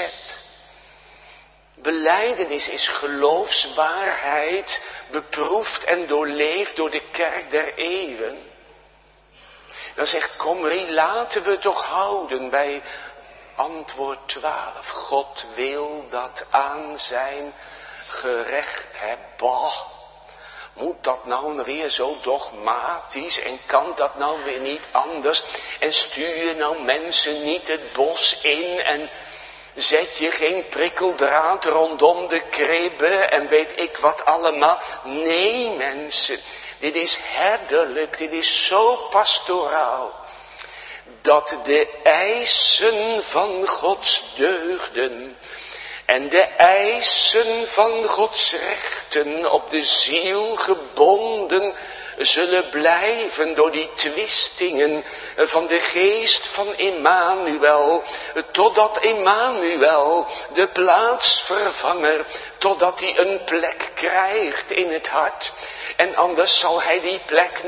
Belijdenis is geloofswaarheid, beproefd en doorleefd door de kerk der eeuwen. Dan zegt Komrie, laten we toch houden bij antwoord 12. God wil dat aan zijn gerecht hebben. Moet dat nou weer zo dogmatisch en kan dat nou weer niet anders? En stuur je nou mensen niet het bos in en zet je geen prikkeldraad rondom de kribbe en weet ik wat allemaal? Nee mensen, dit is herderlijk, dit is zo pastoraal. Dat de eisen van Gods deugden en de eisen van Gods rechten op de ziel gebonden zullen blijven door die twistingen van de geest van Emmanuel, totdat Emmanuel, de plaatsvervanger, totdat hij een plek krijgt in het hart. En anders zal hij die plek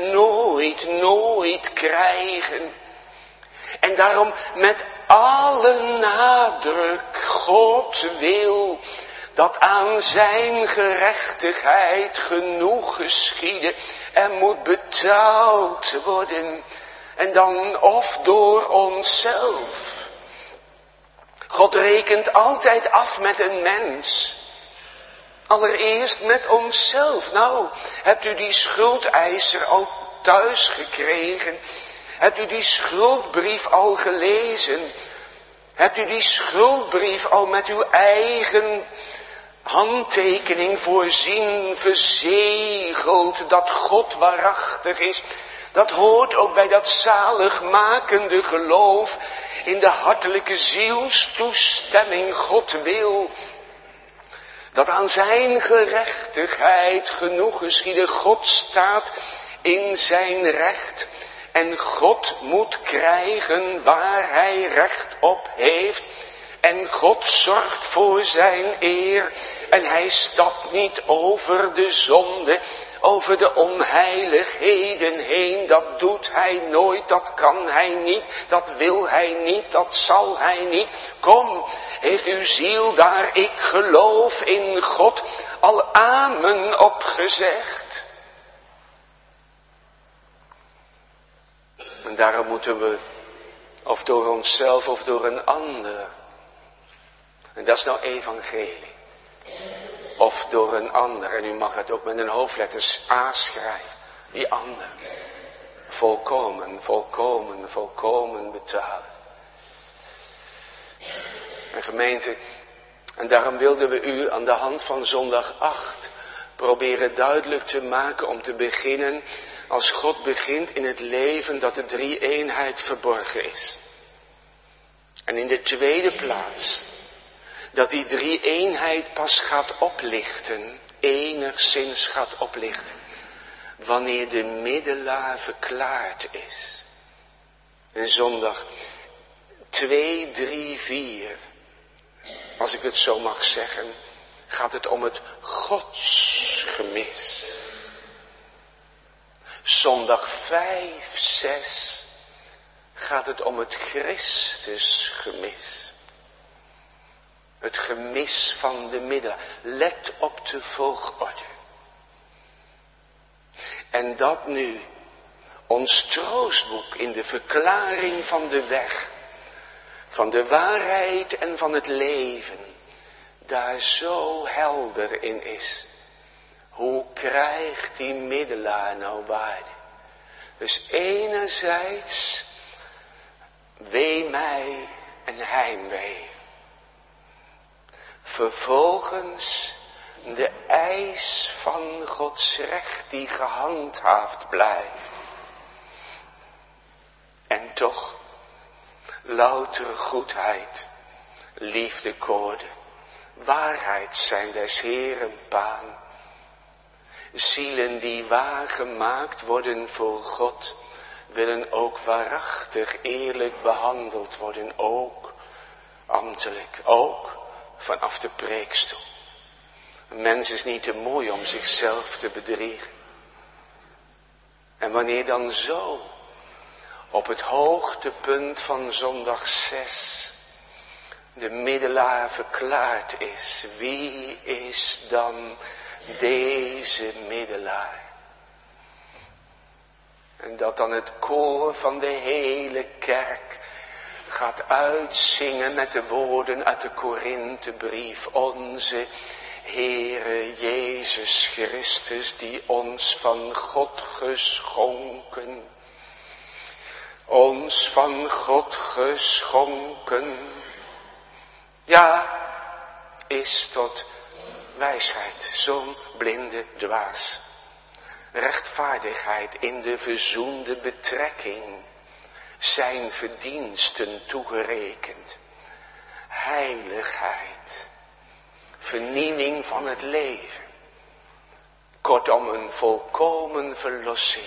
nooit krijgen. En daarom met alle nadruk, God wil dat aan zijn gerechtigheid genoeg geschieden. Er moet betaald worden. En dan of door onszelf. God rekent altijd af met een mens. Allereerst met onszelf. Nou, hebt u die schuldeiser al thuis gekregen? Hebt u die schuldbrief al gelezen? Hebt u die schuldbrief al met uw eigen handtekening voorzien, verzegeld, dat God waarachtig is? Dat hoort ook bij dat zaligmakende geloof in de hartelijke zielstoestemming. God wil dat aan zijn gerechtigheid genoeg geschieden. God staat in zijn recht. En God moet krijgen waar hij recht op heeft. En God zorgt voor zijn eer. En hij stapt niet over de zonde, over de onheiligheden heen. Dat doet hij nooit, dat kan hij niet, dat wil hij niet, dat zal hij niet. Kom, heeft uw ziel daar, ik geloof in God, al amen op gezegd? En daarom moeten we, of door onszelf of door een ander, en dat is nou evangelie, of door een ander, en u mag het ook met een hoofdletters A schrijven, die ander, volkomen betalen. En gemeente, en daarom wilden we u aan de hand van zondag 8 proberen duidelijk te maken om te beginnen, als God begint in het leven, dat de drie-eenheid verborgen is. En in de tweede plaats, dat die drie-eenheid pas gaat oplichten, enigszins gaat oplichten, wanneer de middelaar verklaard is. En zondag 2, 3, 4, als ik het zo mag zeggen, gaat het om het godsgemis. Zondag 5, 6 gaat het om het Christusgemis. Het gemis van de middelaar. Let op de volgorde. En dat nu ons troostboek in de verklaring van de weg, van de waarheid en van het leven, daar zo helder in is. Hoe krijgt die middelaar nou waarde? Dus enerzijds wee mij en heimwee. Vervolgens de eis van Gods recht die gehandhaafd blijft. En toch loutere goedheid, liefdekoorden, waarheid zijn des Heeren baan. Zielen die waargemaakt worden voor God, willen ook waarachtig eerlijk behandeld worden, ook ambtelijk, ook vanaf de preekstoel. Een mens is niet te mooi om zichzelf te bedriegen. En wanneer dan zo op het hoogtepunt van zondag 6 de middelaar verklaard is, wie is dan deze middelaar? En dat dan het koor van de hele kerk gaat uitzingen met de woorden uit de Korinthebrief. Onze Heere Jezus Christus, die ons van God geschonken, ons van God geschonken, ja, is tot wijsheid, zo'n blinde dwaas. Rechtvaardigheid in de verzoende betrekking, zijn verdiensten toegerekend. Heiligheid, vernieuwing van het leven. Kortom, een volkomen verlossing.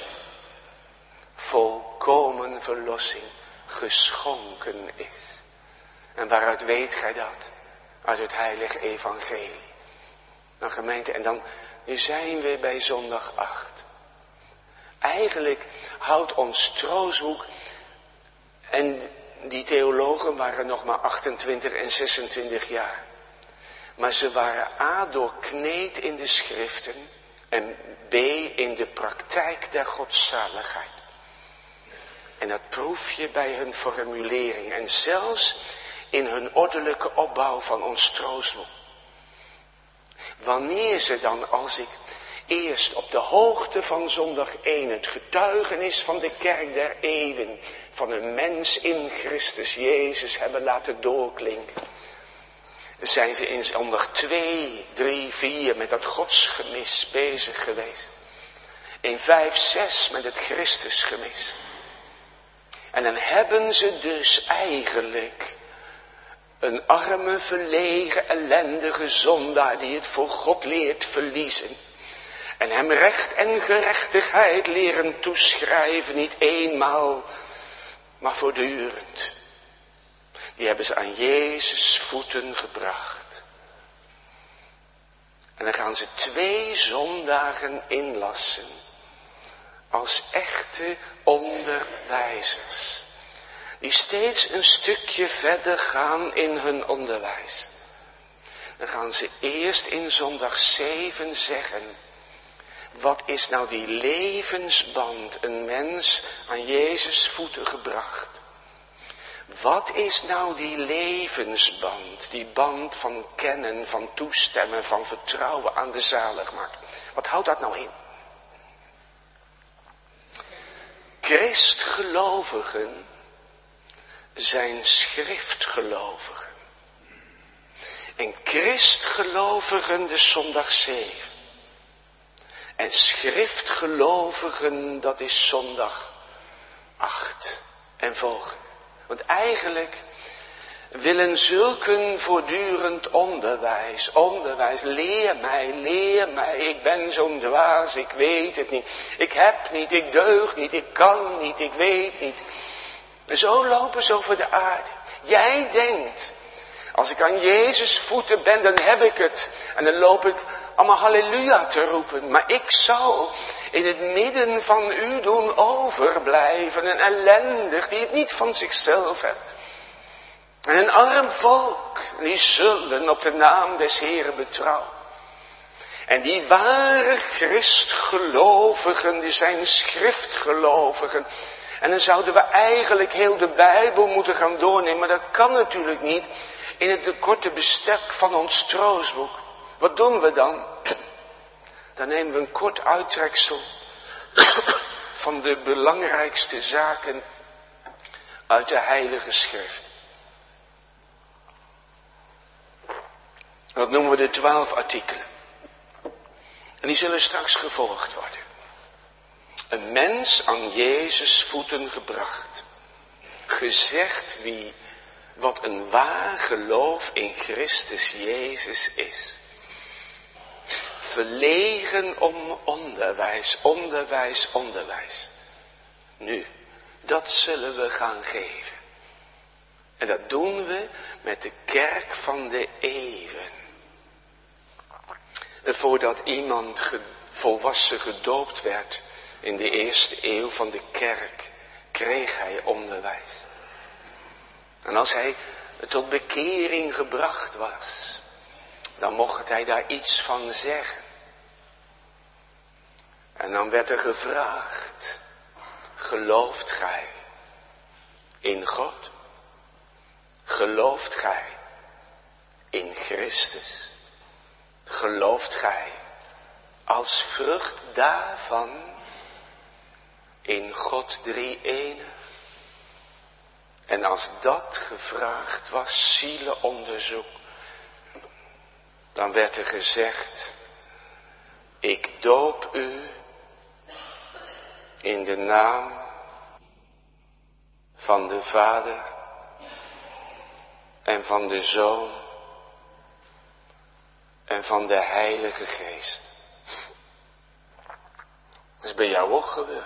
Volkomen verlossing geschonken is. En waaruit weet gij dat? Uit het heilige evangelie. Nou gemeente, en dan, nu zijn we bij zondag 8. Eigenlijk houdt ons troostboek, en die theologen waren nog maar 28 en 26 jaar. Maar ze waren A, doorkneed in de schriften, en B, in de praktijk der godzaligheid. En dat proef je bij hun formulering en zelfs in hun ordelijke opbouw van ons troostboek. Wanneer ze dan, als ik eerst op de hoogte van zondag 1 het getuigenis van de kerk der eeuwen, van een mens in Christus Jezus hebben laten doorklinken, zijn ze in zondag 2, 3, 4 met dat godsgemis bezig geweest. In 5, 6 met het Christusgemis. En dan hebben ze dus eigenlijk een arme, verlegen, ellendige zondaar die het voor God leert verliezen. En hem recht en gerechtigheid leren toeschrijven, niet eenmaal, maar voortdurend. Die hebben ze aan Jezus voeten gebracht. En dan gaan ze 2 zondagen inlassen. Als echte onderwijzers. Die steeds een stukje verder gaan in hun onderwijs. Dan gaan ze eerst in zondag 7 zeggen. Wat is nou die levensband, een mens aan Jezus voeten gebracht? Wat is nou die levensband, die band van kennen, van toestemmen, van vertrouwen aan de zaligmaker? Wat houdt dat nou in? Christgelovigen zijn schriftgelovigen. En Christgelovigen de zondag 7. En schriftgelovigen, dat is zondag 8 en volgende. Want eigenlijk willen zulken voortdurend onderwijs. Leer mij, ik ben zo'n dwaas, ik weet het niet. Ik heb niet, ik deug niet, ik kan niet, ik weet niet. Zo lopen ze over de aarde. Jij denkt, als ik aan Jezus voeten ben, dan heb ik het. En dan loop ik allemaal halleluja te roepen. Maar ik zal in het midden van u doen overblijven. Een ellendig die het niet van zichzelf heeft. En een arm volk, die zullen op de naam des Heeren betrouwen. En die ware Christgelovigen, die zijn schriftgelovigen. En dan zouden we eigenlijk heel de Bijbel moeten gaan doornemen. Maar dat kan natuurlijk niet in het korte bestek van ons troostboek. Wat doen we dan? Dan nemen we een kort uittreksel van de belangrijkste zaken uit de Heilige Schrift. Dat noemen we de 12 artikelen. En die zullen straks gevolgd worden. Een mens aan Jezus voeten gebracht. Gezegd wat een waar geloof in Christus Jezus is. Verlegen om onderwijs. Nu, dat zullen we gaan geven. En dat doen we met de kerk van de eeuwen. Voordat iemand volwassen gedoopt werd in de eerste eeuw van de kerk, kreeg hij onderwijs. En als hij tot bekering gebracht was, dan mocht hij daar iets van zeggen. En dan werd er gevraagd, gelooft gij in God? Gelooft gij in Christus? Gelooft gij als vrucht daarvan in God drie-enig? En als dat gevraagd was, zielenonderzoek, dan werd er gezegd, ik doop u in de naam van de Vader en van de Zoon en van de Heilige Geest. Dat is bij jou ook gebeurd.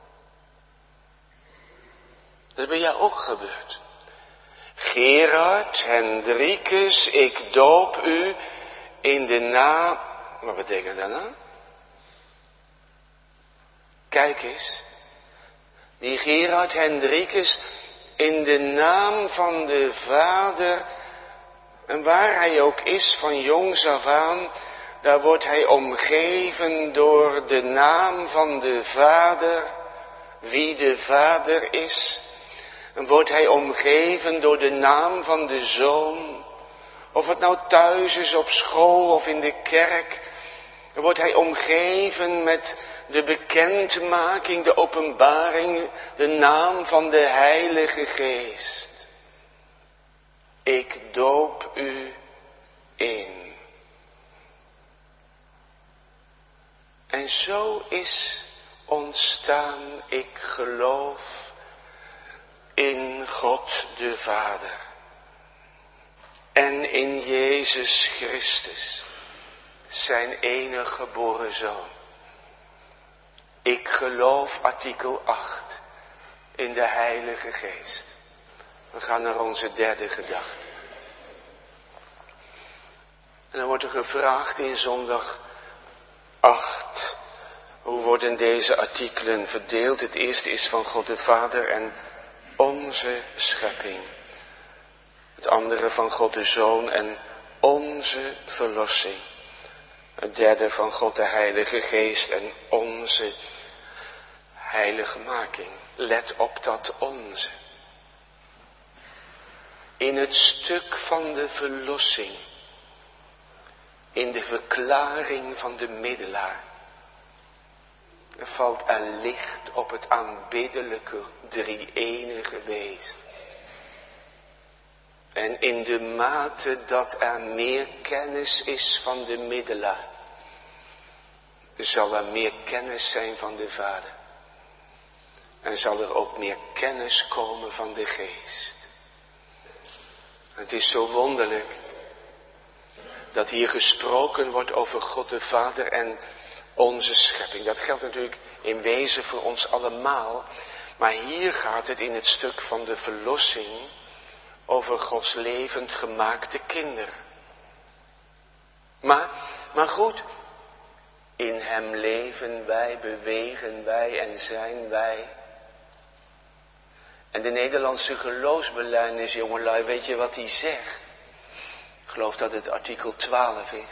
Dat is bij jou ook gebeurd. Gerard Hendrikus, ik doop u in de naam... Wat betekent dat nou? Kijk eens. Die Gerard Hendrikus in de naam van de Vader. En waar hij ook is van jongs af aan, daar wordt hij omgeven door de naam van de Vader. Wie de Vader is. En wordt hij omgeven door de naam van de Zoon. Of het nou thuis is, op school of in de kerk. Dan wordt hij omgeven met de bekendmaking, de openbaring, de naam van de Heilige Geest. Ik doop u in. En zo is ontstaan, ik geloof in God de Vader en in Jezus Christus, zijn enige geboren Zoon. Ik geloof, artikel 8, in de Heilige Geest. We gaan naar onze derde gedachte. En dan wordt er gevraagd in zondag 8, hoe worden deze artikelen verdeeld? Het eerste is van God de Vader en onze schepping. Het andere van God de Zoon en onze verlossing. Het derde van God de Heilige Geest en onze heiligmaking. Let op dat onze. In het stuk van de verlossing, in de verklaring van de middelaar, er valt er licht op het aanbiddelijke drie-enige wezen. En in de mate dat er meer kennis is van de middelaar, zal er meer kennis zijn van de Vader. En zal er ook meer kennis komen van de Geest. Het is zo wonderlijk dat hier gesproken wordt over God de Vader en onze schepping. Dat geldt natuurlijk in wezen voor ons allemaal. Maar hier gaat het in het stuk van de verlossing over Gods levend gemaakte kinderen. Maar goed, in hem leven wij, bewegen wij en zijn wij. En de Nederlandse geloofsbelijdenis, jongelui, weet je wat die zegt? Ik geloof dat het artikel 12 is.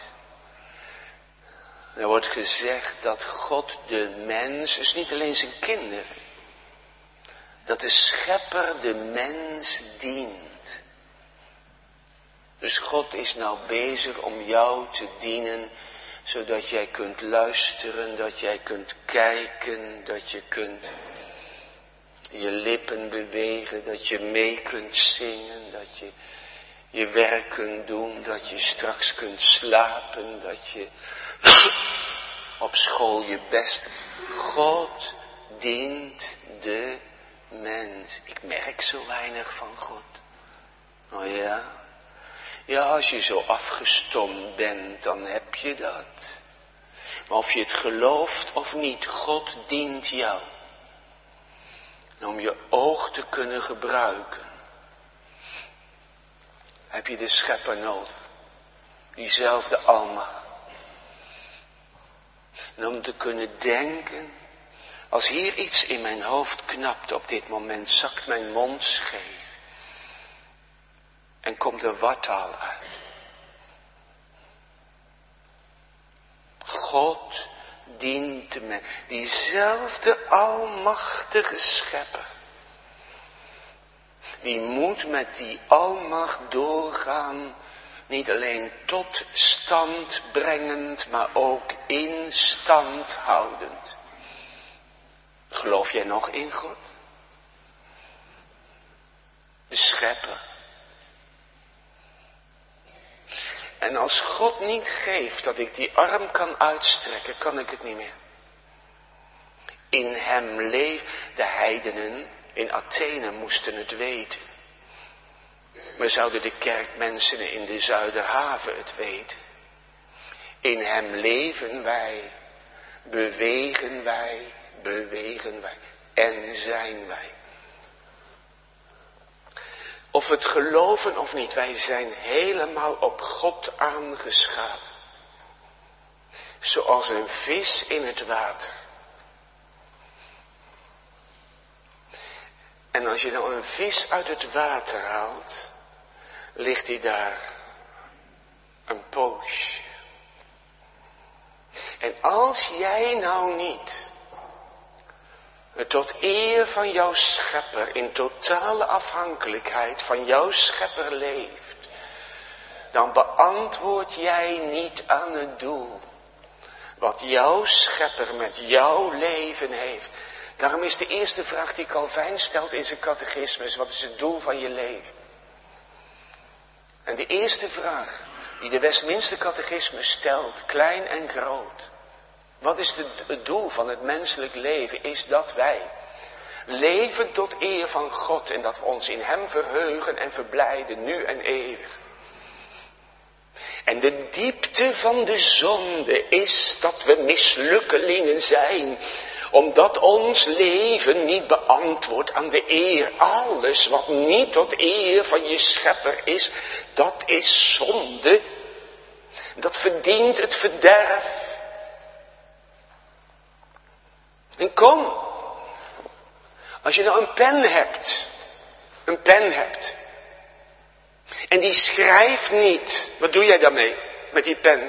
Er wordt gezegd dat God de mens, dus niet alleen zijn kinderen, dat de schepper de mens dient. Dus God is nou bezig om jou te dienen, zodat jij kunt luisteren, dat jij kunt kijken, dat je kunt je lippen bewegen, dat je mee kunt zingen, dat je je werk kunt doen, dat je straks kunt slapen, dat je op school je best. God dient de mens. Ik merk zo weinig van God. Oh ja? Ja, als je zo afgestomd bent, dan heb je dat. Maar of je het gelooft of niet, God dient jou. En om je oog te kunnen gebruiken, heb je de schepper nodig. Diezelfde almacht. En om te kunnen denken, als hier iets in mijn hoofd knapt op dit moment, zakt mijn mond scheef. En komt er wartaal uit. God dient de mens. Diezelfde almachtige schepper. Die moet met die almacht doorgaan. Niet alleen tot stand brengend, maar ook in stand houdend. Geloof jij nog in God? De schepper. En als God niet geeft dat ik die arm kan uitstrekken, kan ik het niet meer. In hem leeft. De heidenen in Athene moesten het weten. Maar zouden de kerkmensen in de Zuiderhaven het weten? In hem leven wij, bewegen wij en zijn wij. Of we het geloven of niet, wij zijn helemaal op God aangeschapen. Zoals een vis in het water. En als je nou een vis uit het water haalt, ligt hij daar een poosje. En als jij nou niet tot eer van jouw schepper in totale afhankelijkheid van jouw schepper leeft, dan beantwoord jij niet aan het doel wat jouw schepper met jouw leven heeft. Daarom is de eerste vraag die Calvijn stelt in zijn catechismus: wat is het doel van je leven? En de eerste vraag die de Westminster catechismus stelt, klein en groot: wat is het doel van het menselijk leven? Is dat wij leven tot eer van God en dat we ons in hem verheugen en verblijden nu en eeuwig. En de diepte van de zonde is dat we mislukkelingen zijn, omdat ons leven niet beantwoordt aan de eer. Alles wat niet tot eer van je schepper is, dat is zonde. Dat verdient het verderf. En kom, als je nou een pen hebt, en die schrijft niet, wat doe jij daarmee met die pen?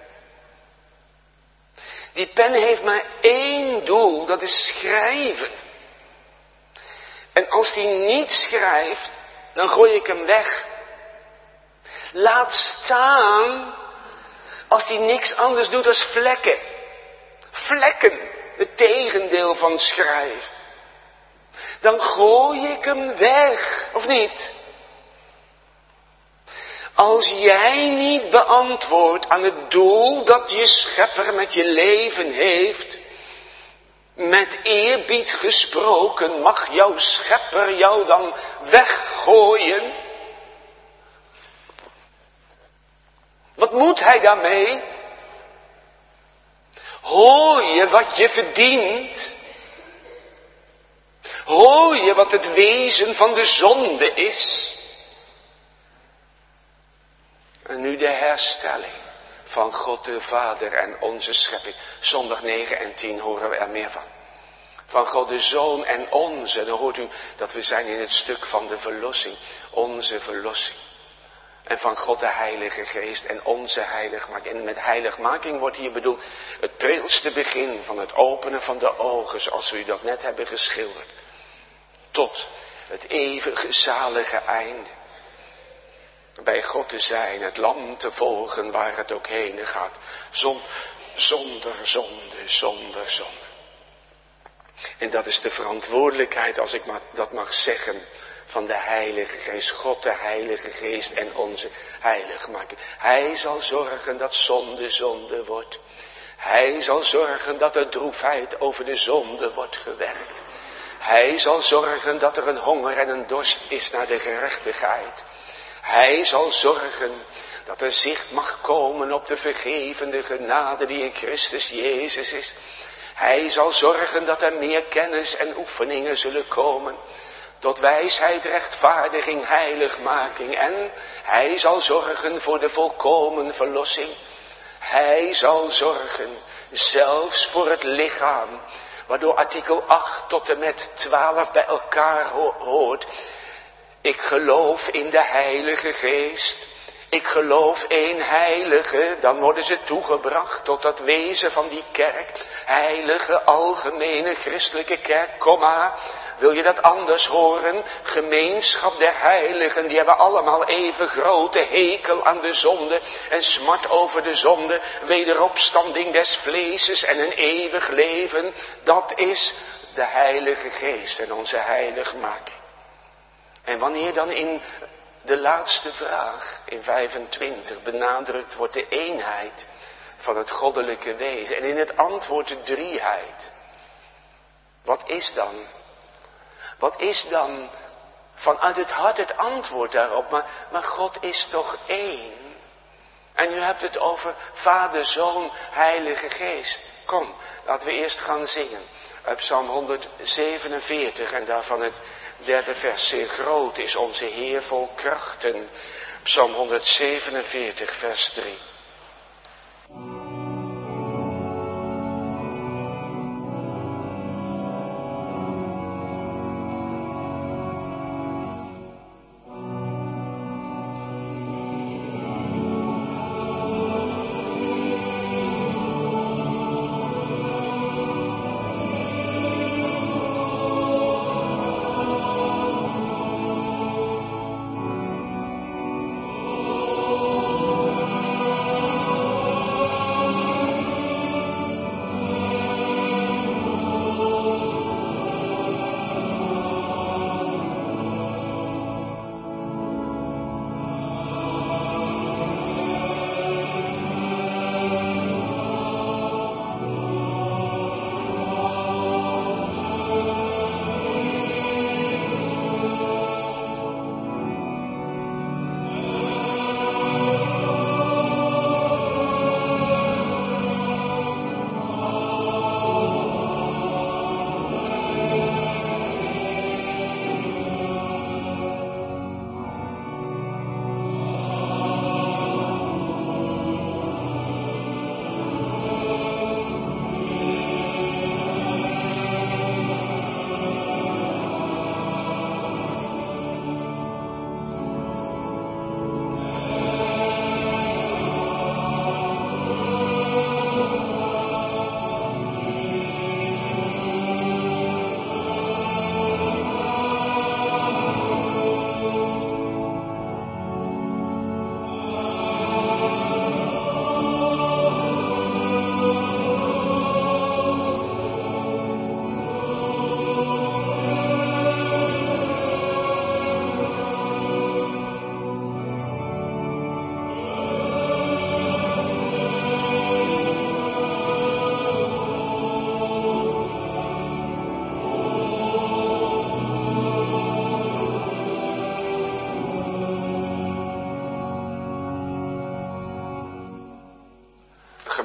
Die pen heeft maar één doel, dat is schrijven. En als die niet schrijft, dan gooi ik hem weg. Laat staan als die niks anders doet dan vlekken. Vlekken, het tegendeel van schrijven. Dan gooi ik hem weg, of niet? Als jij niet beantwoordt aan het doel dat je schepper met je leven heeft, met eerbied gesproken, mag jouw schepper jou dan weggooien? Wat moet hij daarmee? Hoor je wat je verdient? Hoor je wat het wezen van de zonde is? En nu de herstelling van God de Vader en onze schepping. Zondag 9 en 10 horen we er meer van. Van God de Zoon en onze. Dan hoort u dat we zijn in het stuk van de verlossing. Onze verlossing. En van God de Heilige Geest en onze heiligmaking. En met heiligmaking wordt hier bedoeld het prilste begin van het openen van de ogen. Zoals we u dat net hebben geschilderd. Tot het eeuwige zalige einde. Bij God te zijn, het lam te volgen waar het ook heen gaat. Zonder zonde. En dat is de verantwoordelijkheid, als ik dat mag zeggen, van de Heilige Geest. God de Heilige Geest en onze heiligmaking. Hij zal zorgen dat zonde wordt. Hij zal zorgen dat er droefheid over de zonde wordt gewerkt. Hij zal zorgen dat er een honger en een dorst is naar de gerechtigheid. Hij zal zorgen dat er zicht mag komen op de vergevende genade die in Christus Jezus is. Hij zal zorgen dat er meer kennis en oefeningen zullen komen. Tot wijsheid, rechtvaardiging, heiligmaking. En hij zal zorgen voor de volkomen verlossing. Hij zal zorgen zelfs voor het lichaam. Waardoor artikel 8 tot en met 12 bij elkaar hoort. Ik geloof in de Heilige Geest. Ik geloof één heilige. Dan worden ze toegebracht tot dat wezen van die kerk. Heilige, algemene, christelijke kerk. Kom maar. Wil je dat anders horen? Gemeenschap der heiligen. Die hebben allemaal even grote hekel aan de zonde. En smart over de zonde. Wederopstanding des vleeses en een eeuwig leven. Dat is de Heilige Geest en onze heiligmaking. En wanneer dan in de laatste vraag, in 25, benadrukt wordt de eenheid van het goddelijke wezen. En in het antwoord de drieheid. Wat is dan? Wat is dan vanuit het hart het antwoord daarop? Maar God is toch één? En u hebt het over Vader, Zoon, Heilige Geest. Kom, laten we eerst gaan zingen. Uit Psalm 147 en daarvan het derde vers. Zeer groot is onze Heer vol krachten. Psalm 147 vers 3.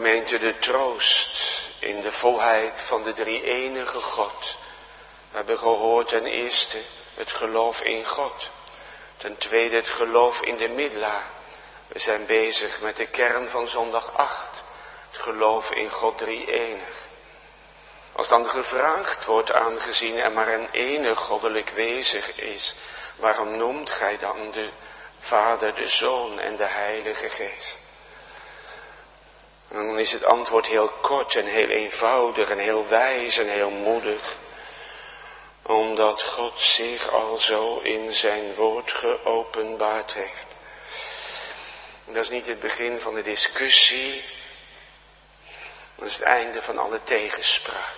gemeente, de troost in de volheid van de drie-enige God. We hebben gehoord ten eerste het geloof in God. Ten tweede het geloof in de middelaar. We zijn bezig met de kern van zondag 8. Het geloof in God drie-enig. Als dan gevraagd wordt, aangezien er maar een enig goddelijk wezen is, waarom noemt gij dan de Vader, de Zoon en de Heilige Geest? En dan is het antwoord heel kort en heel eenvoudig en heel wijs en heel moedig. Omdat God zich al zo in zijn woord geopenbaard heeft. En dat is niet het begin van de discussie. Dat is het einde van alle tegenspraak.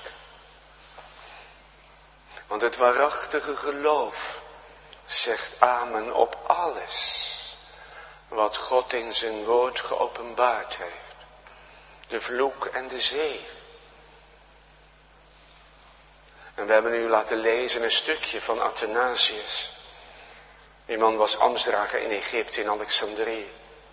Want het waarachtige geloof zegt amen op alles wat God in zijn woord geopenbaard heeft. De vloek en de zegen. En we hebben u laten lezen een stukje van Athanasius. Die man was ambtsdrager in Egypte, in Alexandrië.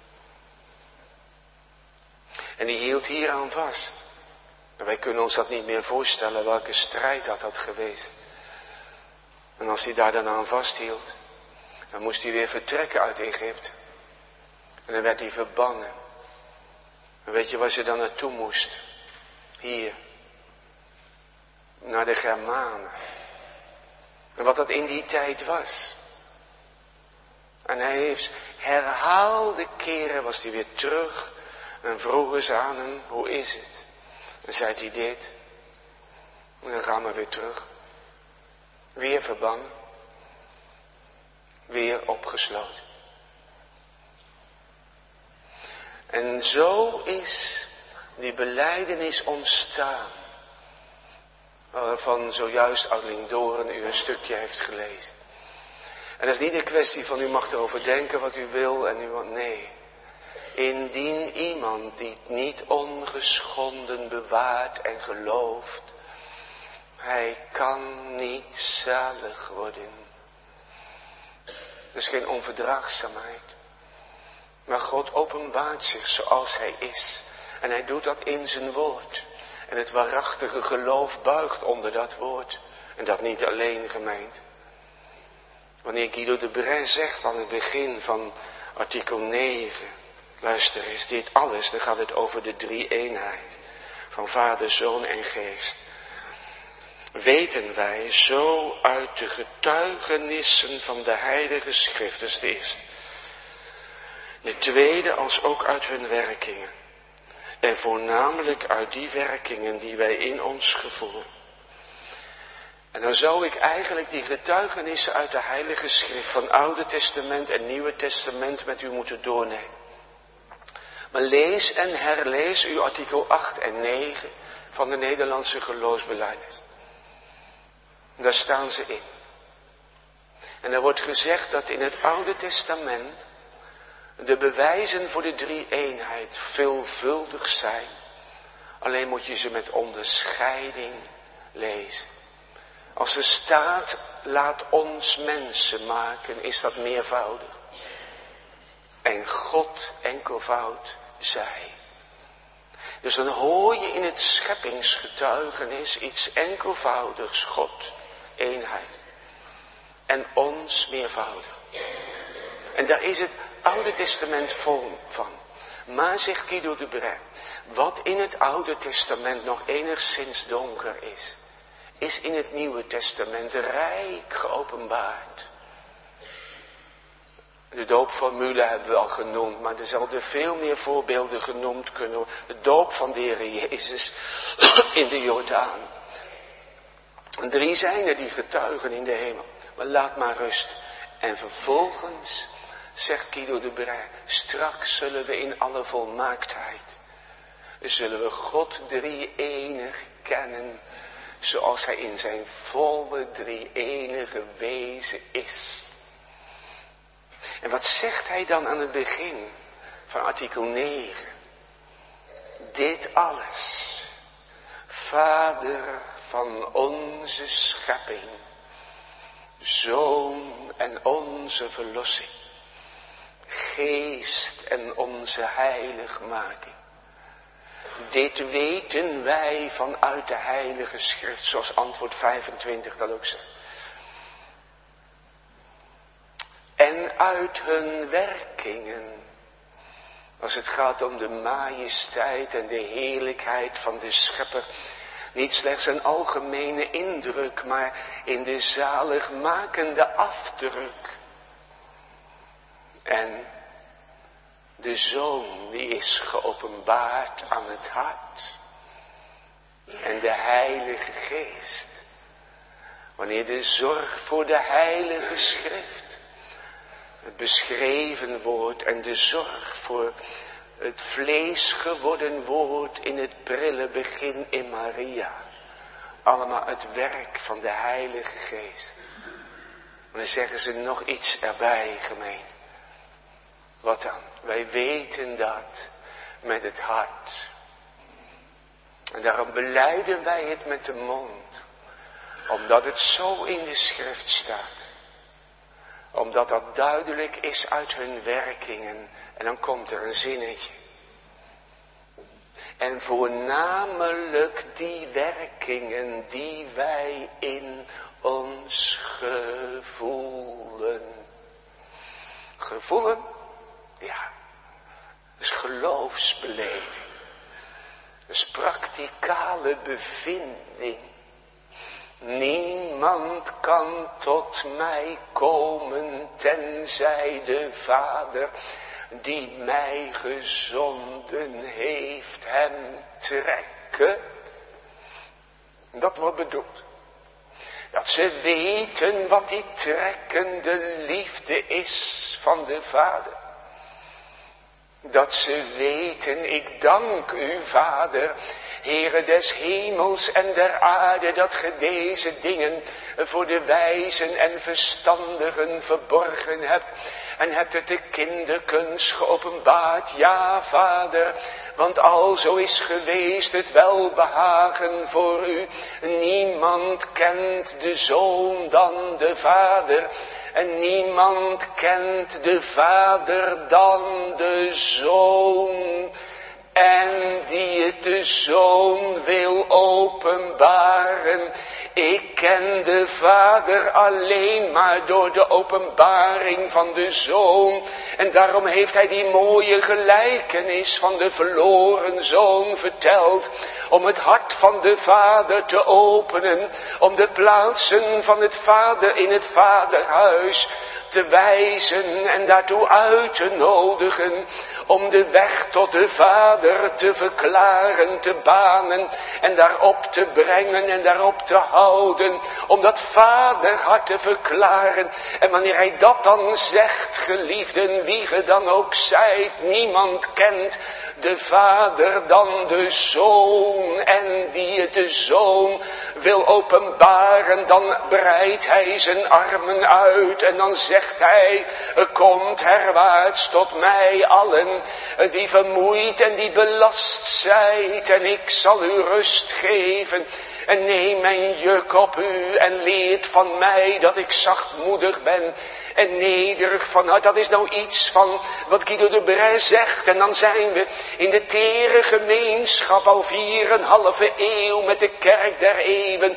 En die hield hieraan vast. En wij kunnen ons dat niet meer voorstellen, welke strijd dat had geweest. En als hij daar dan aan vasthield, dan moest hij weer vertrekken uit Egypte. En dan werd hij verbannen. En weet je waar ze dan naartoe moest? Hier. Naar de Germanen. En wat dat in die tijd was. En hij heeft herhaalde keren was hij weer terug. En vroegen ze aan hem, hoe is het? En zei hij dit. En dan gaan we weer terug. Weer verbannen. Weer opgesloten. En zo is die belijdenis ontstaan. Waarvan zojuist Oudeling Doren u een stukje heeft gelezen. En dat is niet een kwestie van u mag erover denken wat u wil en u wat nee. Indien iemand die het niet ongeschonden bewaart en gelooft, hij kan niet zalig worden. Dat is geen onverdraagzaamheid. Maar God openbaart zich zoals hij is. En hij doet dat in zijn woord. En het waarachtige geloof buigt onder dat woord. En dat niet alleen, gemeente. Wanneer Guido de Brès zegt aan het begin van artikel 9. Luister eens, dit alles, dan gaat het over de drie-eenheid. Van Vader, Zoon en Geest. Weten wij zo uit de getuigenissen van de Heilige Schrift. Dat is het eerste. De tweede als ook uit hun werkingen. En voornamelijk uit die werkingen die wij in ons gevoelen. En dan zou ik eigenlijk die getuigenissen uit de Heilige Schrift van Oude Testament en Nieuwe Testament met u moeten doornemen. Maar lees en herlees u artikel 8 en 9 van de Nederlandse geloofsbelijdenis. Daar staan ze in. En er wordt gezegd dat in het Oude Testament de bewijzen voor de drie-eenheid veelvuldig zijn. Alleen moet je ze met onderscheiding lezen. Als er staat, laat ons mensen maken, is dat meervoudig. En God enkelvoud zij. Dus dan hoor je in het scheppingsgetuigenis iets enkelvoudigs, God, eenheid. En ons meervoudig. En daar is het Oude Testament vol van. Maar, zegt Guido de Brès, wat in het Oude Testament nog enigszins donker is in het Nieuwe Testament rijk geopenbaard. De doopformule hebben we al genoemd, maar er zouden veel meer voorbeelden genoemd kunnen worden. De doop van de Heer Jezus in de Jordaan. 3 zijn er die getuigen in de hemel. Maar laat maar rust. En vervolgens, zegt Guido de Brès, straks zullen we in alle volmaaktheid, zullen we God drie-enig kennen, zoals hij in zijn volle drie-enige wezen is. En wat zegt hij dan aan het begin van artikel 9? Dit alles, Vader van onze schepping, Zoon en onze verlossing, Geest en onze heiligmaking. Dit weten wij vanuit de Heilige Schrift, zoals antwoord 25 dat ook zegt. En uit hun werkingen, als het gaat om de majesteit en de heerlijkheid van de Schepper, niet slechts een algemene indruk, maar in de zaligmakende afdruk. En de Zoon die is geopenbaard aan het hart. En de Heilige Geest. Wanneer de zorg voor de Heilige Schrift beschreven wordt en de zorg voor het vlees geworden woord in het prille begin in Maria. Allemaal het werk van de Heilige Geest. En dan zeggen ze nog iets erbij, gemeen. Wat dan? Wij weten dat met het hart. En daarom belijden wij het met de mond. Omdat het zo in de schrift staat. Omdat dat duidelijk is uit hun werkingen. En dan komt er een zinnetje. En voornamelijk die werkingen die wij in ons gevoelen. Gevoelen? Ja. Dat is geloofsbeleving. Dat is praktikale bevinding. Niemand kan tot mij komen tenzij de Vader die mij gezonden heeft hem trekken. Dat wordt bedoeld. Dat ze weten wat die trekkende liefde is van de Vader. Dat ze weten, ik dank u Vader, Heere des hemels en der aarde, dat ge deze dingen voor de wijzen en verstandigen verborgen hebt. En hebt het de kinderkens geopenbaard, ja Vader, want alzo is geweest het welbehagen voor u. Niemand kent de Zoon dan de Vader. En niemand kent de Vader dan de Zoon. En die het de Zoon wil openbaren. Ik ken de Vader alleen maar door de openbaring van de Zoon. En daarom heeft hij die mooie gelijkenis van de verloren zoon verteld. Om het hart van de Vader te openen. Om de plaatsen van het Vader in het Vaderhuis te wijzen en daartoe uit te nodigen. Om de weg tot de Vader te verklaren, te banen en daarop te brengen en daarop te houden. Om dat Vaderhart te verklaren. En wanneer hij dat dan zegt, geliefden, wie ge dan ook zijt, niemand kent de Vader dan de Zoon. En die het de Zoon wil openbaren, dan breidt hij zijn armen uit en dan zegt hij, komt herwaarts tot mij allen die vermoeid en die belast zijt, en ik zal u rust geven. En neem mijn juk op u en leert van mij dat ik zachtmoedig ben en nederig van hart. Dat is nou iets van wat Guido de Bres zegt. En dan zijn we in de tere gemeenschap al 4,5 eeuw met de kerk der eeuwen.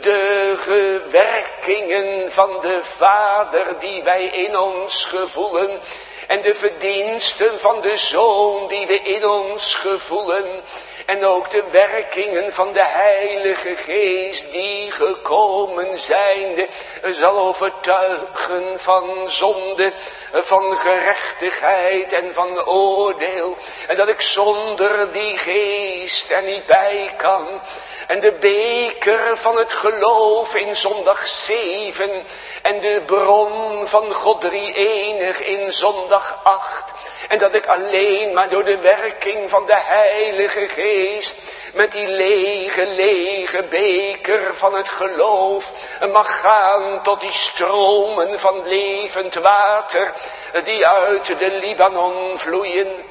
De werkingen van de Vader die wij in ons gevoelen. En de verdiensten van de Zoon die we in ons gevoelen. En ook de werkingen van de Heilige Geest die gekomen zijnde zal overtuigen van zonde, van gerechtigheid en van oordeel. En dat ik zonder die Geest er niet bij kan. En de beker van het geloof in zondag 7 en de bron van God drie-enig in zondag 8. En dat ik alleen maar door de werking van de Heilige Geest met die lege beker van het geloof mag gaan tot die stromen van levend water die uit de Libanon vloeien.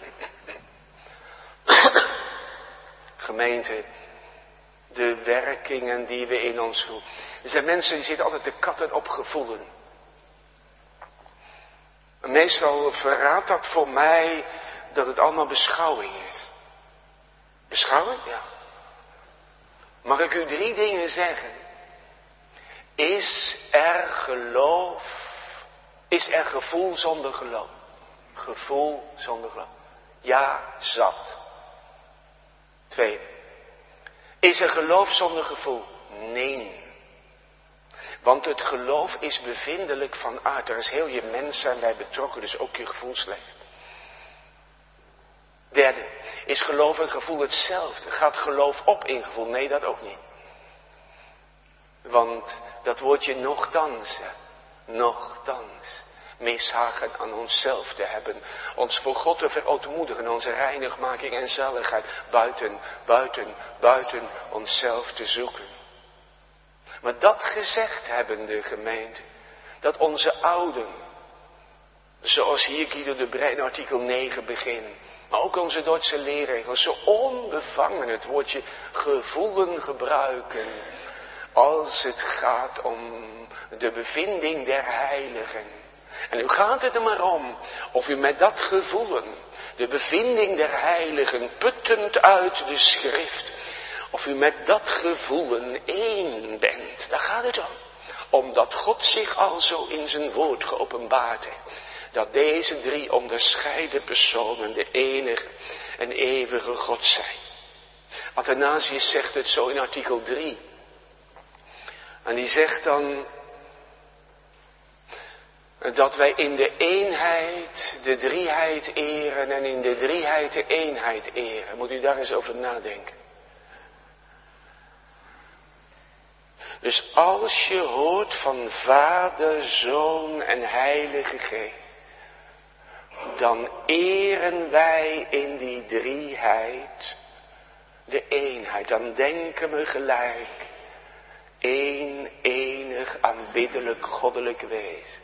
Gemeente, de werkingen die we in ons doen. Er zijn mensen die zitten altijd te katten op gevoelen. Meestal verraadt dat voor mij dat het allemaal beschouwing is. Beschouwen? Ja. Mag ik u 3 dingen zeggen? Is er geloof? Is er gevoel zonder geloof? Gevoel zonder geloof. Ja, zat. 2. Is er geloof zonder gevoel? Nee. Want het geloof is bevindelijk van aard. Er is heel je mens zijn bij betrokken, dus ook je gevoelsleven. 3. Is geloof en gevoel hetzelfde? Gaat geloof op in gevoel? Nee, dat ook niet. Want dat woordje nochtans, nochtans, mishagen aan onszelf te hebben, ons voor God te verootmoedigen, onze reinigmaking en zaligheid, buiten onszelf te zoeken. Maar dat gezegd hebben de gemeente, dat onze ouden, zoals hier Guido de Brij in artikel 9 begint, maar ook onze Duitse leerregels, zo onbevangen het woordje gevoelen gebruiken, als het gaat om de bevinding der heiligen. En nu gaat het er maar om of u met dat gevoelen, de bevinding der heiligen, puttend uit de schrift, of u met dat gevoelen één bent. Daar gaat het om. Omdat God zich al zo in zijn woord geopenbaard heeft. Dat deze 3 onderscheiden personen de enige en eeuwige God zijn. Athanasius zegt het zo in artikel 3. En die zegt dan dat wij in de eenheid de drieheid eren en in de drieheid de eenheid eren. Moet u daar eens over nadenken. Dus als je hoort van Vader, Zoon en Heilige Geest, dan eren wij in die drieheid de eenheid. Dan denken we gelijk één enig aanbiddelijk goddelijk wezen.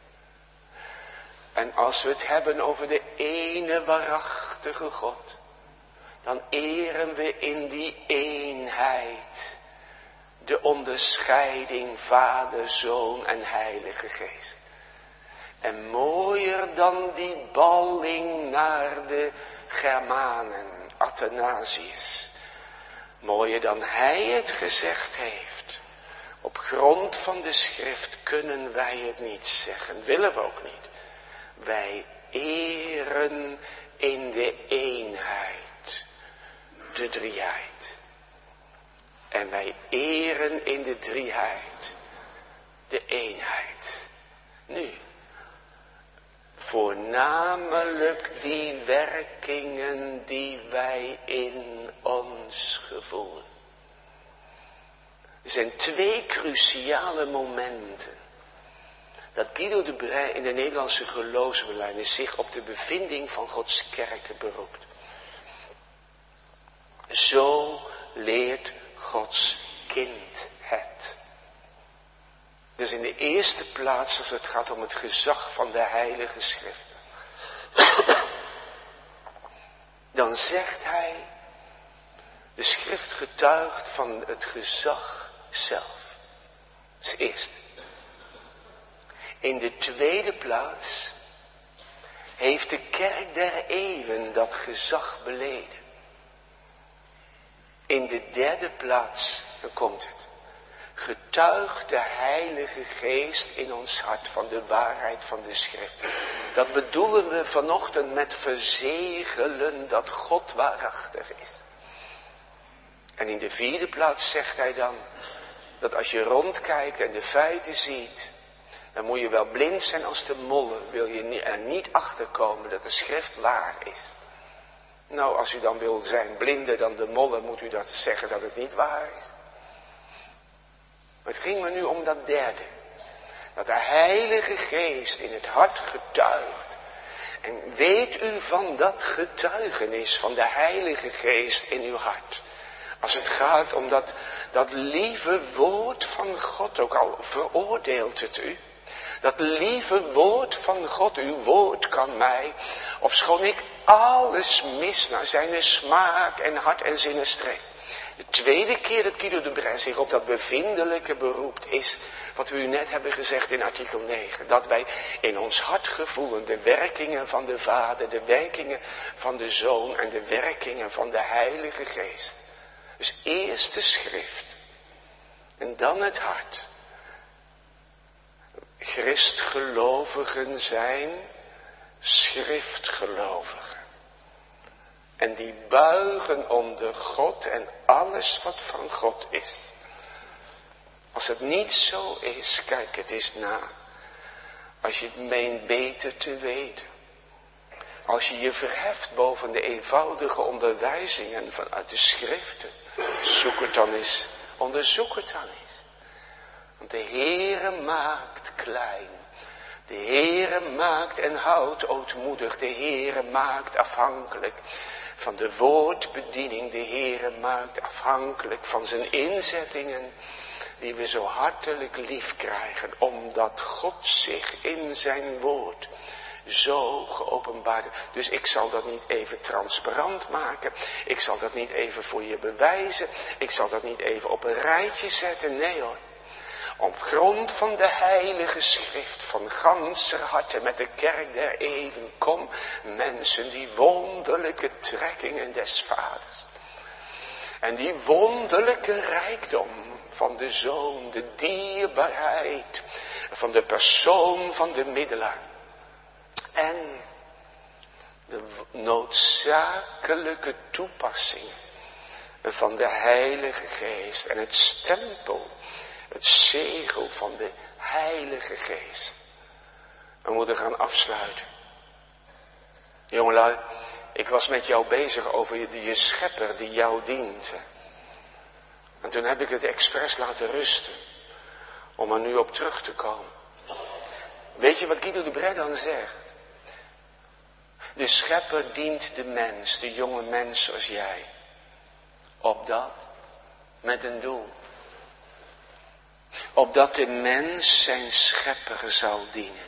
En als we het hebben over de ene waarachtige God, dan eren we in die eenheid de onderscheiding Vader, Zoon en Heilige Geest. En mooier dan die balling naar de Germanen, Athanasius. Mooier dan hij het gezegd heeft. Op grond van de schrift kunnen wij het niet zeggen, willen we ook niet. Wij eren in de eenheid, de drieheid. En wij eren in de drieheid, de eenheid. Nu, voornamelijk die werkingen die wij in ons gevoelen. Er zijn 2 cruciale momenten dat Guido de Brij in de Nederlandse geloofsbelijdenis zich op de bevinding van Gods kerk beroept. Zo leert Gods kind het. Dus in de eerste plaats als het gaat om het gezag van de Heilige Schrift. Dan zegt hij, de Schrift getuigt van het gezag zelf. Dat is het eerste. In de tweede plaats heeft de kerk der eeuwen dat gezag beleden. In de derde plaats, dan komt het, getuigt de Heilige Geest in ons hart van de waarheid van de Schrift. Dat bedoelen we vanochtend met verzegelen dat God waarachtig is. En in de vierde plaats zegt hij dan, dat als je rondkijkt en de feiten ziet, dan moet je wel blind zijn als de mollen, wil je er niet achter komen dat de Schrift waar is. Nou, als u dan wil zijn blinder dan de mollen, moet u dat zeggen dat het niet waar is. Maar het ging me nu om dat derde. Dat de Heilige Geest in het hart getuigt. En weet u van dat getuigenis van de Heilige Geest in uw hart. Als het gaat om dat lieve woord van God, ook al veroordeelt het u. Dat lieve woord van God, uw woord kan mij, ofschoon ik alles mis naar zijn smaak en hart en zinnen streef. De tweede keer dat Guido de Brij zich op dat bevindelijke beroept is, wat we u net hebben gezegd in artikel 9. Dat wij in ons hart gevoelen de werkingen van de Vader, de werkingen van de Zoon en de werkingen van de Heilige Geest. Dus eerst de schrift en dan het hart. Christgelovigen zijn schriftgelovigen. En die buigen onder God en alles wat van God is. Als het niet zo is, kijk het eens na. Als je het meent beter te weten. Als je je verheft boven de eenvoudige onderwijzingen vanuit de schriften. Zoek het dan eens, onderzoek het dan eens. Want de Heere maakt klein. De Heere maakt en houdt ootmoedig. De Heere maakt afhankelijk van de woordbediening. De Heere maakt afhankelijk van zijn inzettingen die we zo hartelijk lief krijgen. Omdat God zich in zijn woord zo geopenbaard. Dus ik zal dat niet even transparant maken. Ik zal dat niet even voor je bewijzen. Ik zal dat niet even op een rijtje zetten. Nee hoor. Op grond van de heilige schrift van ganser harte met de kerk der eeuwen. Kom mensen, die wonderlijke trekkingen des vaders. En die wonderlijke rijkdom van de Zoon. De dierbaarheid van de persoon van de middelaar. En de noodzakelijke toepassing van de Heilige Geest. En het stempel, het zegel van de Heilige Geest. We moeten gaan afsluiten. Jongelui, ik was met jou bezig over je schepper die jou dient. En toen heb ik het expres laten rusten. Om er nu op terug te komen. Weet je wat Guido de Brij dan zegt? De schepper dient de mens, de jonge mens zoals jij. Opdat, met een doel. Opdat de mens zijn schepper zal dienen.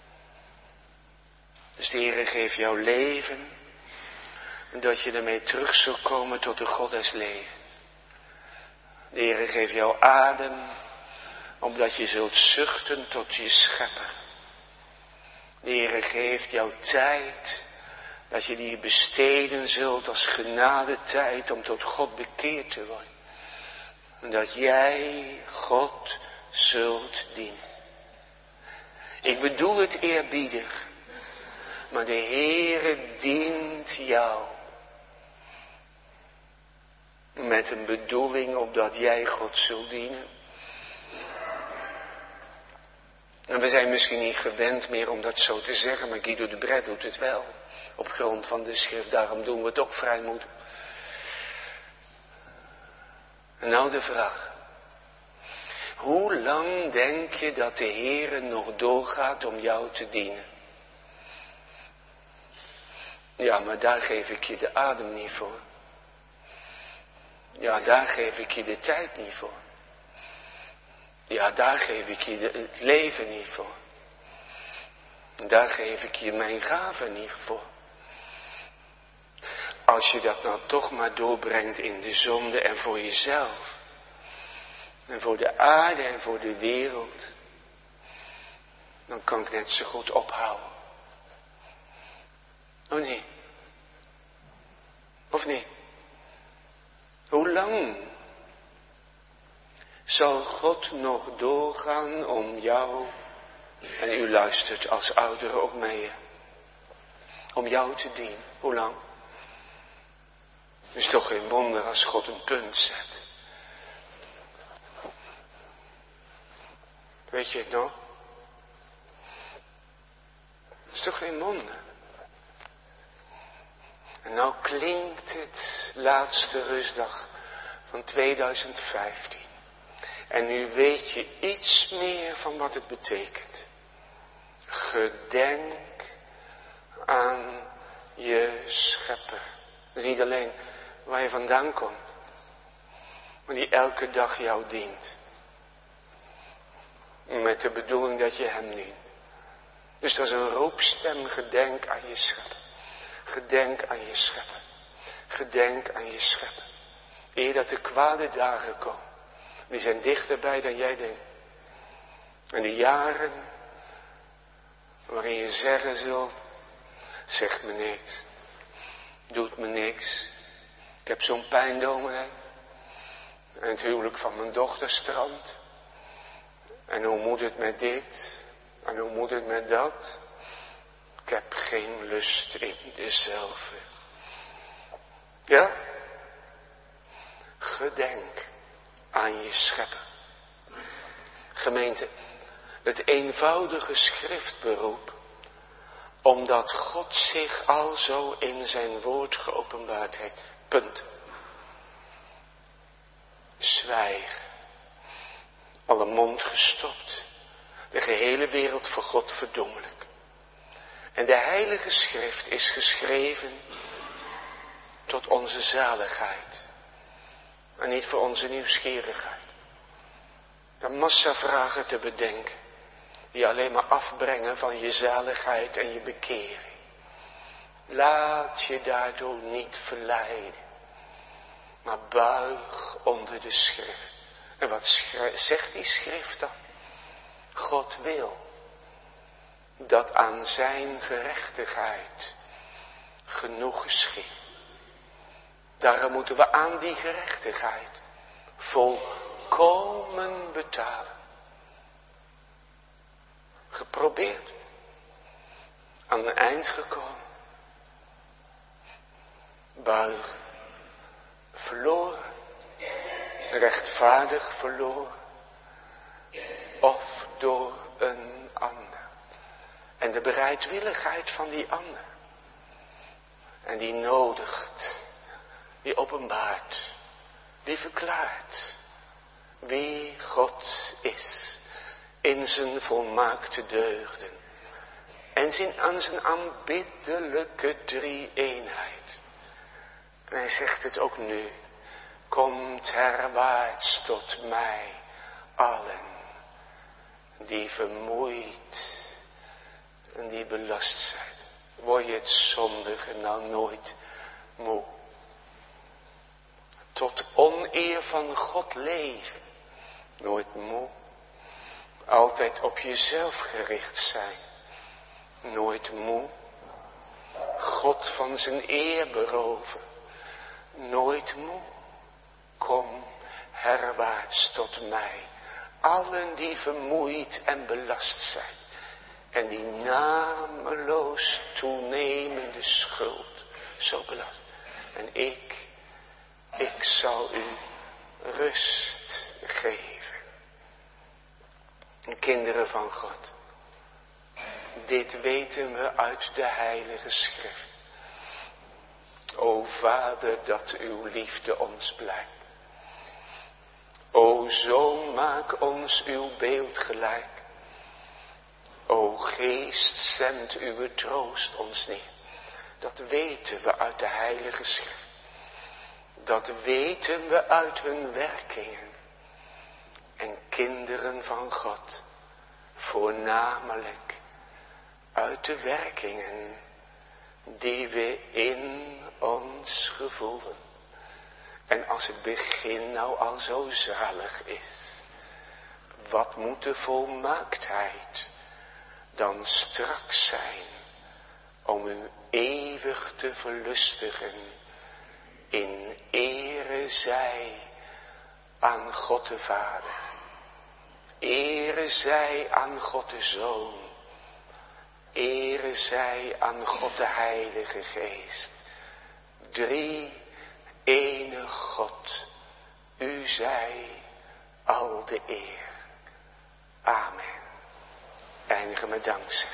Dus de Heere geeft jouw leven. Dat je ermee terug zult komen tot de God des leven. De Heere geeft jou adem. Opdat je zult zuchten tot je schepper. De Heere geeft jou tijd. Dat je die besteden zult als genadetijd om tot God bekeerd te worden. En dat jij God zult dienen. Ik bedoel het eerbiedig. Maar de Heere dient jou. Met een bedoeling opdat jij God zult dienen. En we zijn misschien niet gewend meer om dat zo te zeggen. Maar Guido de Brij doet het wel. Op grond van de schrift. Daarom doen we het ook vrijmoedig. En nou de vraag. Hoe lang denk je dat de Heere nog doorgaat om jou te dienen? Ja, maar daar geef ik je de adem niet voor. Ja, daar geef ik je de tijd niet voor. Ja, daar geef ik je het leven niet voor. Daar geef ik je mijn gaven niet voor. Als je dat nou toch maar doorbrengt in de zonde en voor jezelf. En voor de aarde en voor de wereld. Dan kan ik net zo goed ophouden. Oh nee. Of niet? Hoe lang zal God nog doorgaan om jou, en u luistert als ouderen ook mee, om jou te dienen? Hoe lang? Het is toch geen wonder als God een punt zet. Weet je het nog? Het is toch geen wonder. En nou klinkt het laatste rustdag van 2015. En nu weet je iets meer van wat het betekent. Gedenk aan je schepper. Dus niet alleen waar je vandaan komt. Maar die elke dag jou dient. Met de bedoeling dat je hem dient. Dus dat is een roepstem, gedenk aan je schepper. Gedenk aan je schepper. Gedenk aan je schepper. Eer dat de kwade dagen komen. Die zijn dichterbij dan jij denkt. En de jaren waarin je zeggen zult, zegt me niks. Doet me niks. Ik heb zo'n pijn, dominee. En het huwelijk van mijn dochter strandt. En hoe moet het met dit? En hoe moet het met dat? Ik heb geen lust in dezelfde. Ja? Gedenk aan je schepper. Gemeente, het eenvoudige schriftberoep, omdat God zich al zo in zijn woord geopenbaard heeft. Punt. Zwijgen. Alle mond gestopt. De gehele wereld voor God verdoemelijk. En de heilige schrift is geschreven tot onze zaligheid. En niet voor onze nieuwsgierigheid. Een massa vragen te bedenken. Die alleen maar afbrengen van je zaligheid en je bekering. Laat je daardoor niet verleiden. Maar buig onder de schrift. En wat zegt die schrift dan? God wil dat aan zijn gerechtigheid genoeg geschiet. Daarom moeten we aan die gerechtigheid volkomen betalen. Geprobeerd. Aan een eind gekomen. Buigen. Verloren. Rechtvaardig verloren. Of door een ander. En de bereidwilligheid van die ander. En die nodigt. Die openbaart. Die verklaart. Wie God is. In zijn volmaakte deugden. En aan zijn aanbiddelijke drie-eenheid. En hij zegt het ook nu. Komt herwaarts tot mij allen. Die vermoeid en die belast zijn. Word je het zondige nou nooit moe. Tot oneer van God leven. Nooit moe. Altijd op jezelf gericht zijn. Nooit moe. God van zijn eer beroven. Nooit moe. Kom herwaarts tot mij. Allen die vermoeid en belast zijn. En die nameloos toenemende schuld zo belast. En ik zal u rust geven. Kinderen van God. Dit weten we uit de heilige schrift. O Vader, dat uw liefde ons blijkt. O Zoon, maak ons uw beeld gelijk. O Geest, zend uw troost ons neer. Dat weten we uit de heilige schrift. Dat weten we uit hun werkingen. En kinderen van God, voornamelijk uit de werkingen die we in ons gevoelen. En als het begin nou al zo zalig is, wat moet de volmaaktheid dan straks zijn om u eeuwig te verlustigen in ere zij aan God de Vader, ere zij aan God de Zoon, ere zij aan God de Heilige Geest. Drie ene God, u zij al de eer. Amen. Eindigen met dankzeggen.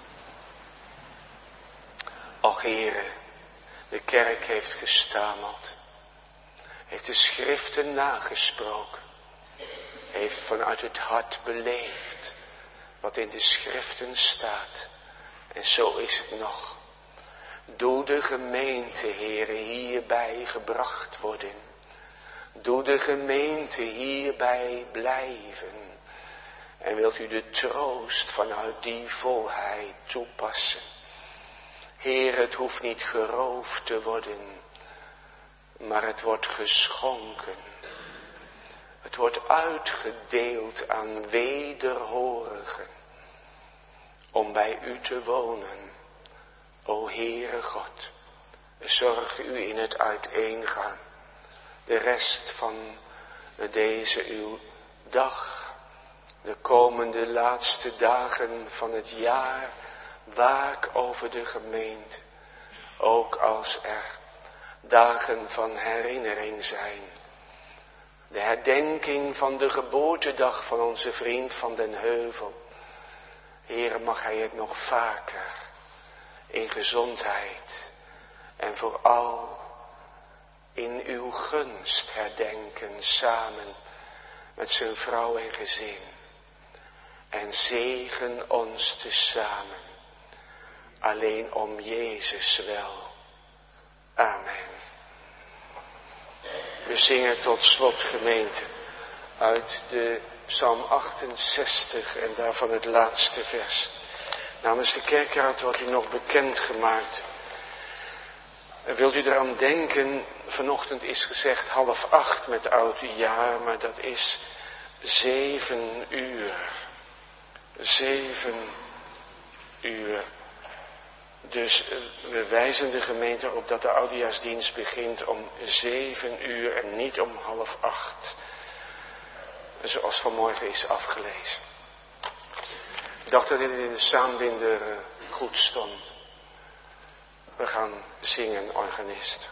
Och Heere, de kerk heeft gestameld, heeft de schriften nagesproken, heeft vanuit het hart beleefd wat in de schriften staat. En zo is het nog. Doe de gemeente, Heere, hierbij gebracht worden. Doe de gemeente hierbij blijven. En wilt u de troost vanuit die volheid toepassen. Heer, het hoeft niet geroofd te worden. maar het wordt geschonken. Het wordt uitgedeeld aan wederhorigen om bij u te wonen. O Heere God, zorg u in het uiteengaan. De rest van deze uw dag, de komende laatste dagen van het jaar, waak over de gemeente. Ook als er dagen van herinnering zijn. De herdenking van de geboortedag van onze vriend van den Heuvel. Heere, mag hij het nog vaker in gezondheid en vooral in uw gunst herdenken samen met zijn vrouw en gezin. En zegen ons tezamen, alleen om Jezus wel. Amen. We zingen tot slot, gemeente, uit de Psalm 68 en daarvan het laatste vers. Namens de kerkraad wordt u nog bekendgemaakt. Wilt u eraan denken, vanochtend is gezegd 7:30 met oudjaar, maar dat is 7 uur. 7 uur. Dus we wijzen de gemeente erop dat de oudejaarsdienst begint om 7 uur en niet om 7:30. Zoals vanmorgen is afgelezen. Ik dacht dat dit in de saambinder goed stond. We gaan zingen, organist.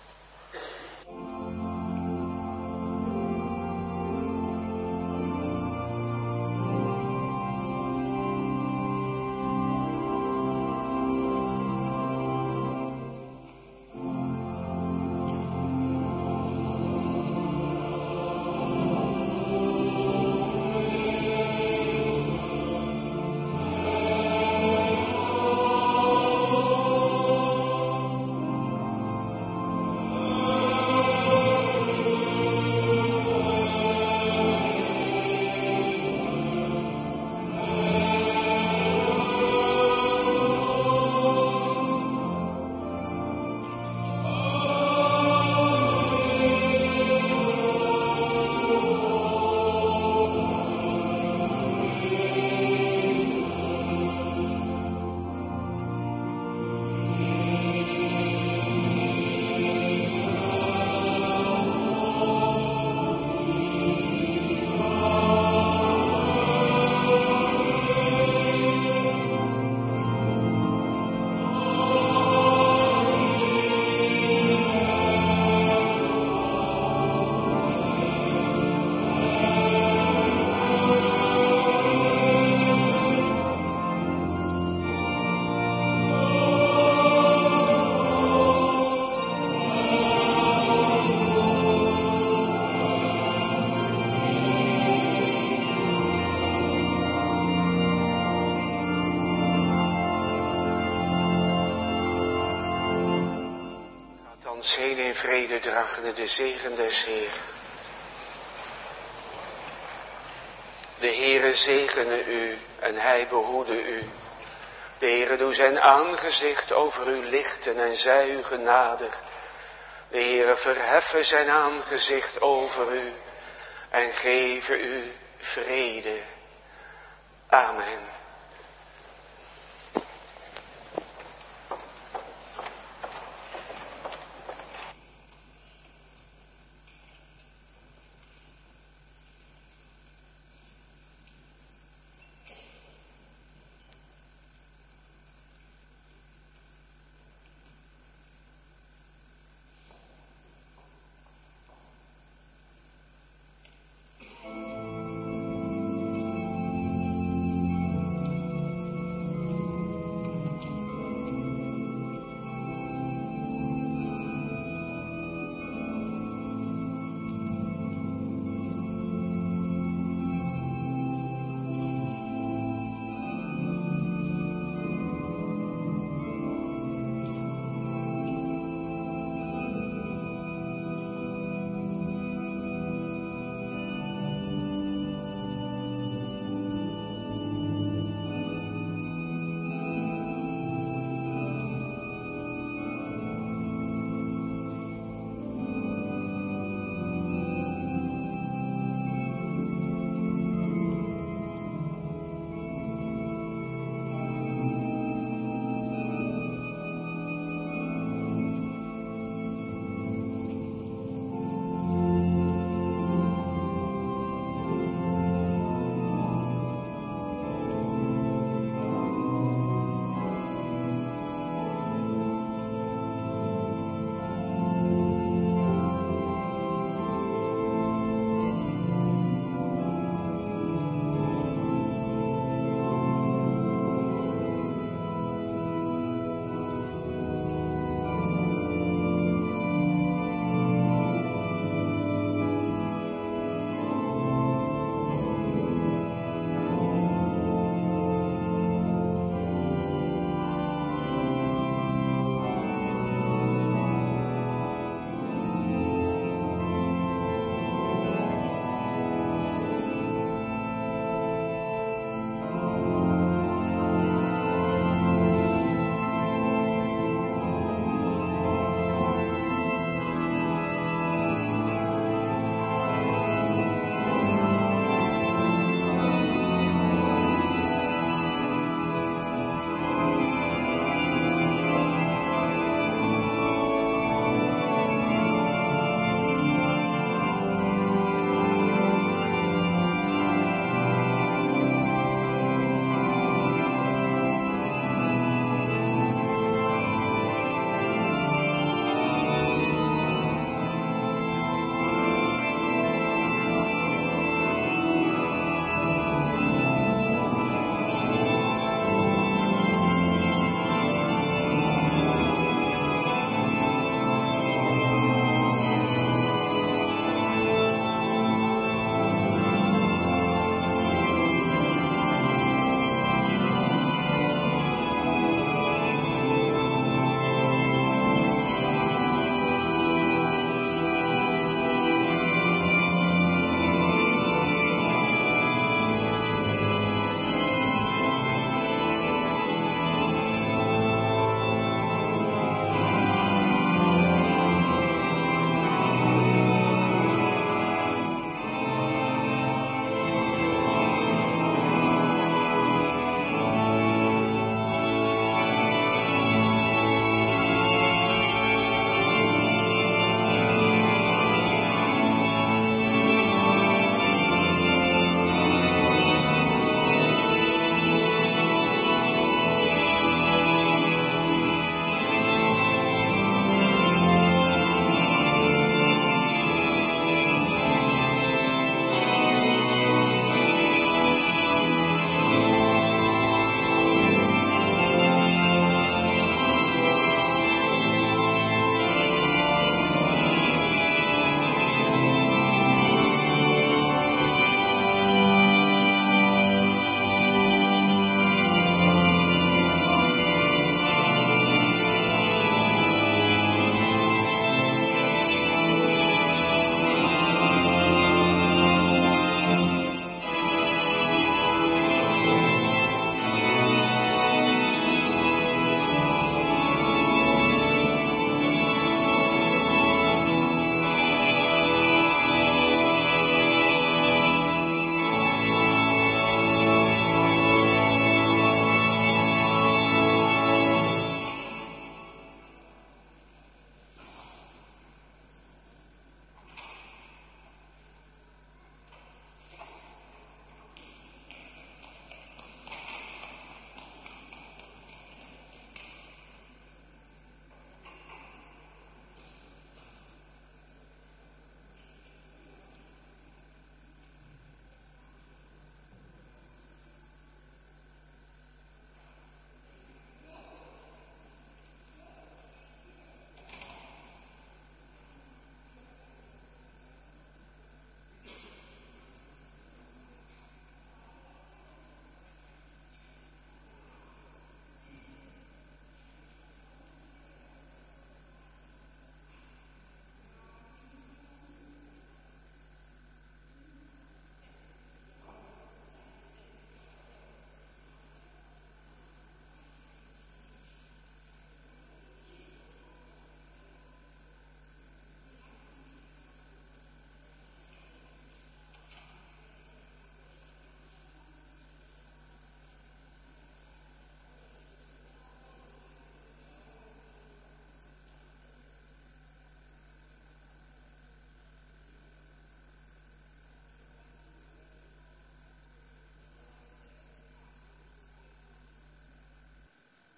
Heen in vrede dragende de zegen des Heeren. De Heere zegene u en hij behoede u. De Heere doe zijn aangezicht over u lichten en zij u genadig. De Heere verheffen zijn aangezicht over u en geven u vrede.